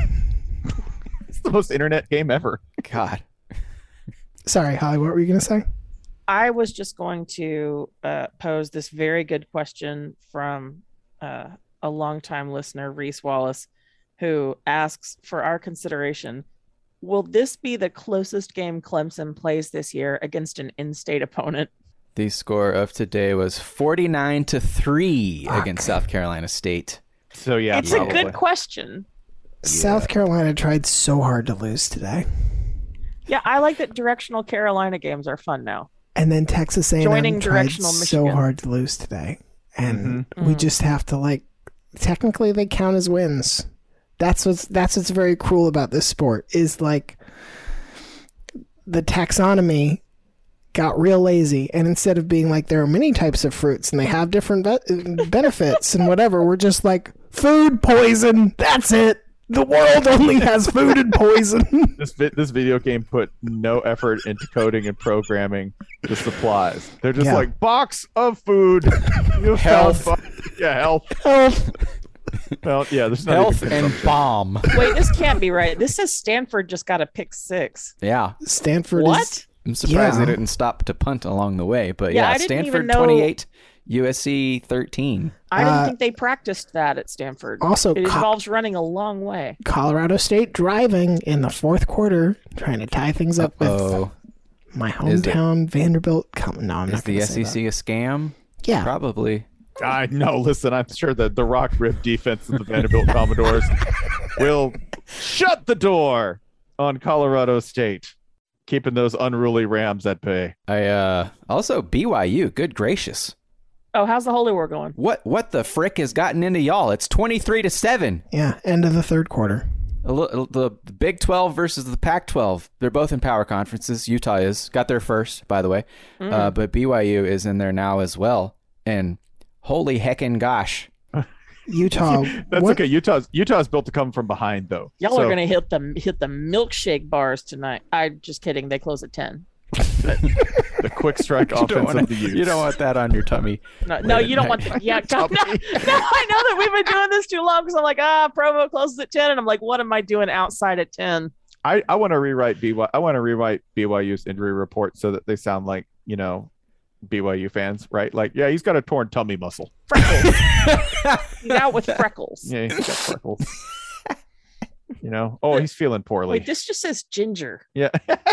It's the most internet game ever. God. Sorry, Holly, what were you going to say? I was just going to uh, pose this very good question from uh, a longtime listener, Reese Wallace, who asks for our consideration. Will this be the closest game Clemson plays this year against an in-state opponent? The score of today was forty-nine to three Fuck. against South Carolina State. So yeah, it's probably. a good question. South Carolina tried so hard to lose today. Yeah, I like that directional Carolina games are fun now. And then Texas A and M Joining tried directional so Michigan. hard to lose today. And Mhm. we Mhm. just have to, like, technically they count as wins. That's what's that's what's very cruel about this sport is, like, the taxonomy got real lazy, and instead of being like there are many types of fruits and they have different be- benefits and whatever, we're just like food poison. That's it. The world only has food and poison. This vi- this video game put no effort into coding and programming the supplies. They're just Yeah. like box of food. You Health. found bu- yeah, health. Health. Well, yeah, there's not Health even and consumption. bomb. Wait, this can't be right. This says Stanford just got a pick six. Yeah. Stanford What? is I'm surprised Yeah. they didn't stop to punt along the way. But Yeah, yeah, I didn't even Stanford know- twenty-eight, U S C thirteen. I didn't Uh, think they practiced that at Stanford. also It co- involves running a long way. Colorado State driving in the fourth quarter, trying to tie things up with Oh, my Is it- hometown Vanderbilt. Come, no, I'm is not the going to S say E C a scam? that. Yeah, Probably. I know. Listen, I'm sure that the rock rib defense of the Vanderbilt Commodores will shut the door on Colorado State, keeping those unruly Rams at bay. I uh also B Y U. Good gracious. Oh, how's the Holy War going? What what the frick has gotten into y'all? It's twenty-three to seven. yeah. End of the third quarter. A li- The Big twelve versus the Pac twelve. They're both in power conferences. Utah is got there first, by the way, Mm. uh, but B Y U is in there now as well. And holy heckin' gosh, Utah. That's what- okay. Utah's Utah's built to come from behind, though. Y'all So, are gonna hit the hit the milkshake bars tonight. I just kidding. They close at ten. the quick strike you don't, offense wanna- of the Utes. you don't want that on your tummy. No, no, you don't want that. Yeah, God, no, no, I know that we've been doing this too long because I'm like, ah, Provo closes at ten, and I'm like, what am I doing outside at ten? I, I want to rewrite B Y. I want to rewrite B Y U's injury report so that they sound like, you know, B Y U fans, right? Like, yeah, he's got a torn tummy muscle. Freckles. He's out with freckles. Yeah, he's got freckles. You know, oh, he's feeling poorly. Wait, this just says ginger. Yeah.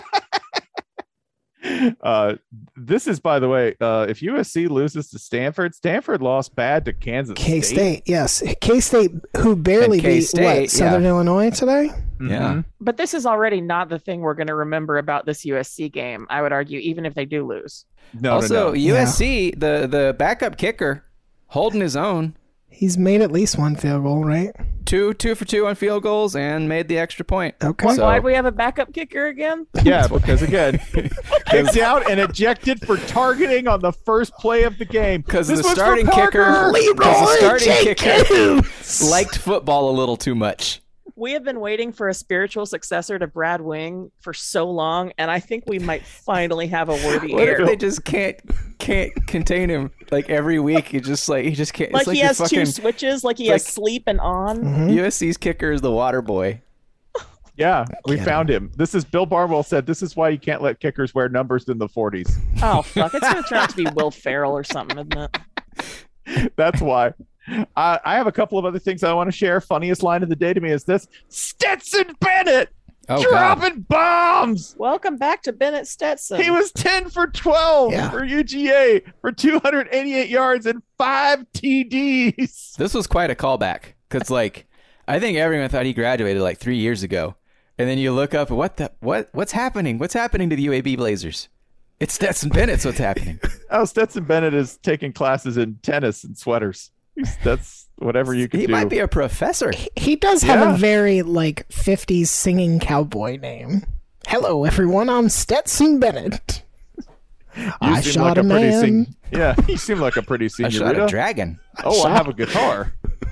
uh, this is, by the way, uh, if U S C loses to Stanford, Stanford lost bad to Kansas K State. State. Yes, K State, who barely And beat K-State, what Southern yeah. Illinois today. Yeah. But this is already not the thing we're going to remember about this U S C game, I would argue, even if they do lose. No, also, no, no. U S C, the, the backup kicker, holding his own. He's made at least one field goal, right? Two two for two on field goals and made the extra point. Okay. So- Why do we have a backup kicker again? Yeah, because again, kicked out and ejected for targeting on the first play of the game. Because This the was for starting kicker, Parker. because the starting Leroy kicker liked football a little too much. We have been waiting for a spiritual successor to Brad Wing for so long, and I think we might finally have a worthy What heir. if they just can't can't contain him? Like every week, he just like he just can't. Like, it's like he your has fucking, two switches, like he like- has sleep and on. Mm-hmm. U S C's kicker is the water boy. Yeah, we Get found him. This is Bill Barnwell said. This is why you can't let kickers wear numbers in the forties. Oh fuck! It's gonna turn out to be Will Ferrell or something, isn't it? That's why. Uh, I have a couple of other things I want to share. Funniest line of the day to me is this: Stetson Bennett Oh God! dropping bombs. Welcome back to Bennett Stetson. He was ten for twelve Yeah. for U G A for two hundred eighty-eight yards and five T Ds. This was quite a callback because, like, I think everyone thought he graduated like three years ago, and then you look up, what the what what's happening? What's happening to the U A B Blazers? It's Stetson Bennett's what's happening. Oh, Stetson Bennett is taking classes in tennis and sweaters. He's- That's whatever you can He do. might be a professor. He does have Yeah. a very like fifties singing cowboy name. Hello, everyone. I'm Stetson Bennett. You I seem shot like a pretty man. sing- yeah, you seem like a pretty I shot a senorita. dragon. Oh, I shot- have a guitar.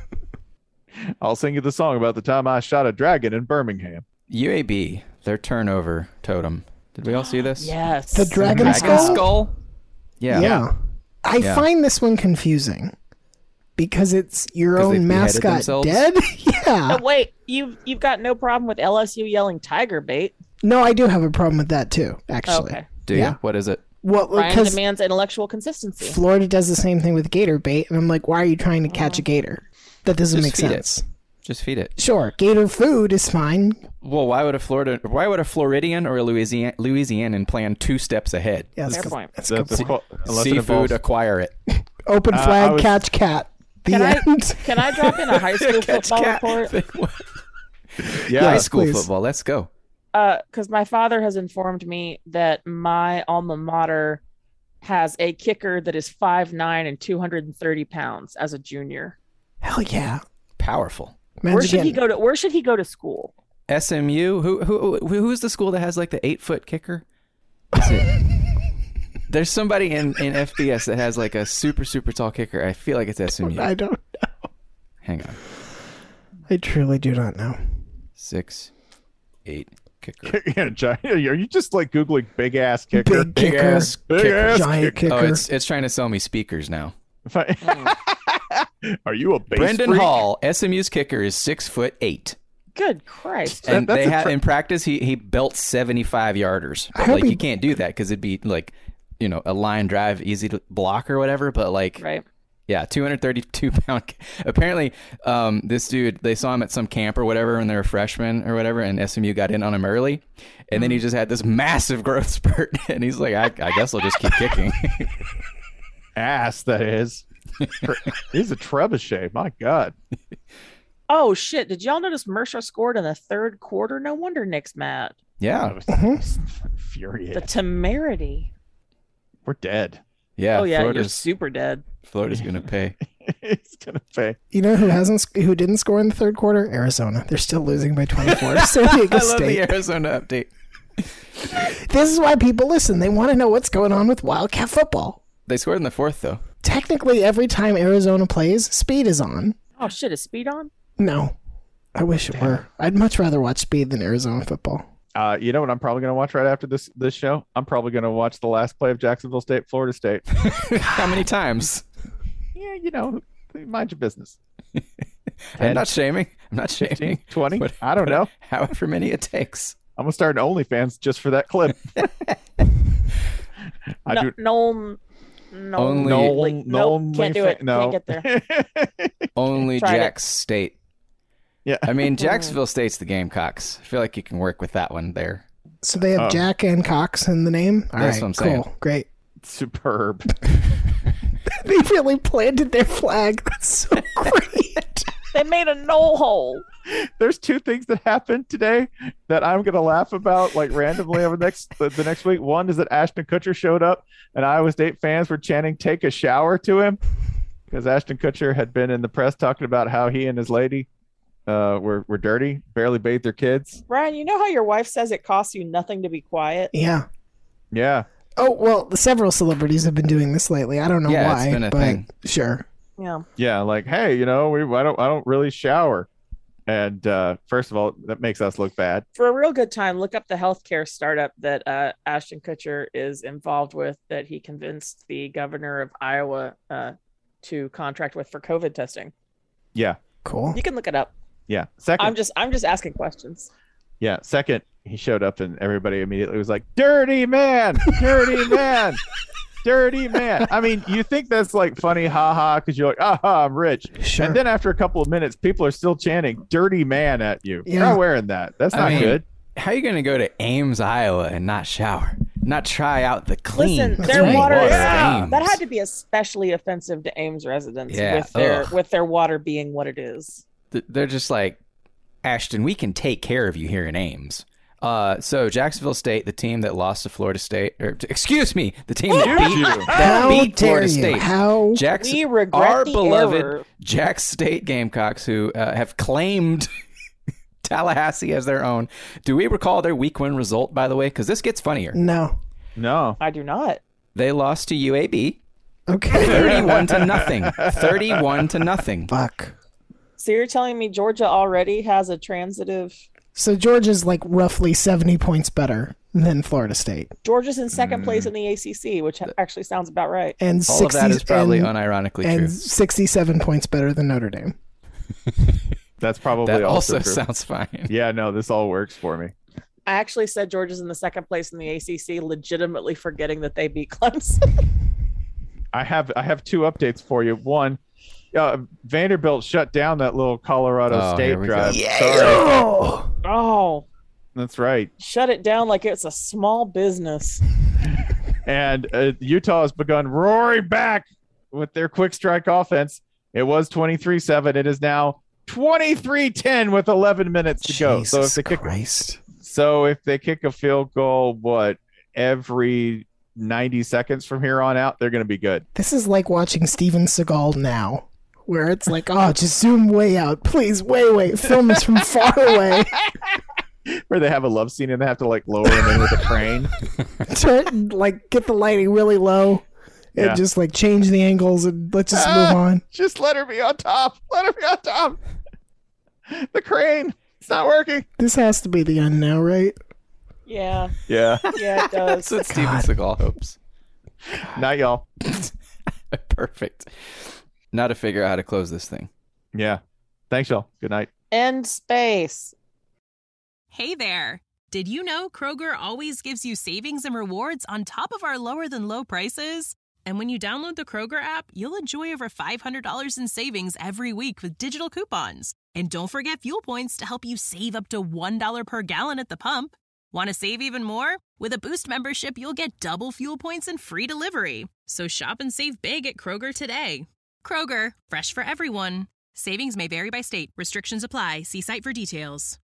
I'll sing you the song about the time I shot a dragon in Birmingham. U A B, their turnover totem. Did we all see this? Yes. The dragon Dragon skull? skull? Yeah. Yeah. I Yeah. find this one confusing because it's your 'Cause they've own beheaded mascot themselves? dead. yeah. Oh, wait, you've you've got no problem with L S U yelling tiger bait. No, I do have a problem with that too. Actually. Okay. Do you? Yeah. What is it? Well, Ryan because demands intellectual consistency. Florida does the same thing with gator bait, and I'm like, why are you trying to catch a gator? That doesn't Just make feed it. sense. Just feed it. Sure, gator food is fine. Well, why would a Florida, why would a Floridian or a Louisiana, Louisianian plan two steps ahead? Yeah, that's Fair good. point. That's a good That's point. a- unless it Seafood, involves- acquire it. Open Uh, flag, I was- catch cat. The Can I end. can I drop in a high school Catch football cat. report? yeah, High Yes, school please. football. Let's go. Because my father has informed me that my alma mater has a kicker that is five nine and two hundred thirty pounds as a junior. Hell yeah. Powerful. Man's Where should he again. go to? Where should he go to school? S M U. Who who who who's the school that has like the eight foot kicker? Is it? There's somebody in, in F B S that has like a super super tall kicker. I feel like it's S M U. I don't know. Hang on. I truly do not know. Six, eight kicker. yeah, giant. Are you just like googling big ass kicker? Big kicker. ass Big kicker. ass Giant kicker. kicker. Oh, it's it's trying to sell me speakers now. Are you a base Brendan freak? Hall, S M U's kicker, is six foot eight. Good Christ! And that's they a had tra- in practice he he built seventy-five yarders. I But, hope like he- you can't do that because it'd be like, you know, a line drive, easy to block or whatever. But like, Right. yeah, two hundred thirty-two pound. Apparently, um, this dude, they saw him at some camp or whatever when they were freshmen or whatever, and S M U got in on him early, and then he just had this massive growth spurt, and he's like, I, I guess I'll just keep kicking. Ass that is. He's a trebuchet. My God. Oh shit! Did y'all notice Mercer scored in the third quarter? No wonder Nick's mad. Yeah, was infuriated. The temerity. We're dead. yeah. oh yeah, you're Florida's, super dead. Florida's gonna pay. He's gonna pay. You know who hasn't, sc- who didn't score in the third quarter? Arizona. They're still losing by twenty-four. San Diego I love State. the Arizona update. This is why people listen. They want to know what's going on with Wildcat football. They scored in the fourth though. Technically, every time Arizona plays, speed is on. Oh shit! Is speed on? No, I wish it were. I'd much rather watch speed than Arizona football. Uh, you know what I'm probably gonna watch right after this this show? I'm probably gonna watch the last play of Jacksonville State, Florida State. How many times? Yeah, you know, mind your business. I'm not shaming. I'm not fifteen, shaming. twenty What- I don't know. However many it takes. I'm gonna start an OnlyFans just for that clip. I no, do. no, no, Only- No, like, no, nope, can't do it. No, Can't get there. Only Tried it. Jack's State. yeah, I mean, Jacksonville State's the Gamecocks. I feel like you can work with that one there. So they have Oh. Jack and Cox in the name. All That's right, what I'm cool, saying. great. superb. They really planted their flag. That's so great. They made a no hole. There's two things that happened today that I'm gonna laugh about like randomly over the next the, the next week. One is that Ashton Kutcher showed up and Iowa State fans were chanting "Take a shower" to him because Ashton Kutcher had been in the press talking about how he and his lady uh, were were dirty, barely bathed their kids. Brian, you know how your wife says it costs you nothing to be quiet? Yeah. Yeah. Oh, well, several celebrities have been doing this lately. I don't know Yeah, why, it's been a but thing. sure. Yeah. Yeah, like, hey, you know, we I don't I don't really shower. And uh, first of all, that makes us look bad. For a real good time, look up the healthcare startup that uh, Ashton Kutcher is involved with that he convinced the governor of Iowa uh, to contract with for COVID testing. Yeah. Cool. You can look it up. Yeah. Second. I'm just I'm just asking questions. Yeah. Second, he showed up and everybody immediately was like, "Dirty man, dirty man, dirty man." I mean, you think that's like funny, haha, because you're like, "Aha, I'm rich." Sure. And then after a couple of minutes, people are still chanting "dirty man" at you. Yeah. You're not wearing that. That's I not mean, good. How are you going to go to Ames, Iowa, and not shower, not try out the clean? Listen, That's their right. water is, Yeah. that had to be especially offensive to Ames residents Yeah, with their ugh. with their water being what it is. Th- They're just like, Ashton, we can take care of you here in Ames. Uh, so Jacksonville State, the team that lost to Florida State, or excuse me, the team that beat, you. that How beat dare Florida you? State. How? Jacks- We regret our the beloved error. Jack State Gamecocks, who uh, have claimed Tallahassee as their own. Do we recall their week one result, by the way? Because this gets funnier. No. No. I do not. They lost to U A B, Okay. thirty-one to nothing. thirty-one to nothing. Fuck. So you're telling me Georgia already has a transitive So Georgia's like roughly seventy points better than Florida State. Georgia's in second place in the A C C, which actually sounds about right. And All sixty, of that is probably and, unironically and true. sixty-seven points better than Notre Dame. That's probably That also, also true. sounds fine. Yeah, no, this all works for me. I actually said Georgia's in the second place in the A C C, legitimately forgetting that they beat Clemson. I have I have two updates for you. One, uh, Vanderbilt shut down that little Colorado Oh, State here we go. drive. Yeah. Sorry. Oh. Oh, That's right. shut it down like it's a small business. And uh, Utah has begun roaring back with their quick strike offense. It was twenty-three seven. It is now twenty-three ten with eleven minutes to go. So if Jesus they kick Christ. so if they kick a field goal, what, every ninety seconds from here on out, they're going to be good. This is like watching Steven Seagal now, where it's like, oh, just zoom way out. Please, way, way. Film us from far away. Where they have a love scene and they have to like lower him in with a crane. Turn, like, get the lighting really low and Yeah. just, like, change the angles and let's just Ah, move on. Just let her be on top. Let her be on top. The crane. It's not working. This has to be the end now, right? Yeah, Yeah. yeah, it That's does. what Steven Seagal hopes. Night, y'all. Perfect. Now to figure out how to close this thing. Yeah. Thanks, y'all. Good night. End space. Hey there! Did you know Kroger always gives you savings and rewards on top of our lower than low prices? And when you download the Kroger app, you'll enjoy over five hundred dollars in savings every week with digital coupons. And don't forget fuel points to help you save up to one dollar per gallon at the pump. Want to save even more? With a Boost membership, you'll get double fuel points and free delivery. So shop and save big at Kroger today. Kroger, fresh for everyone. Savings may vary by state. Restrictions apply. See site for details.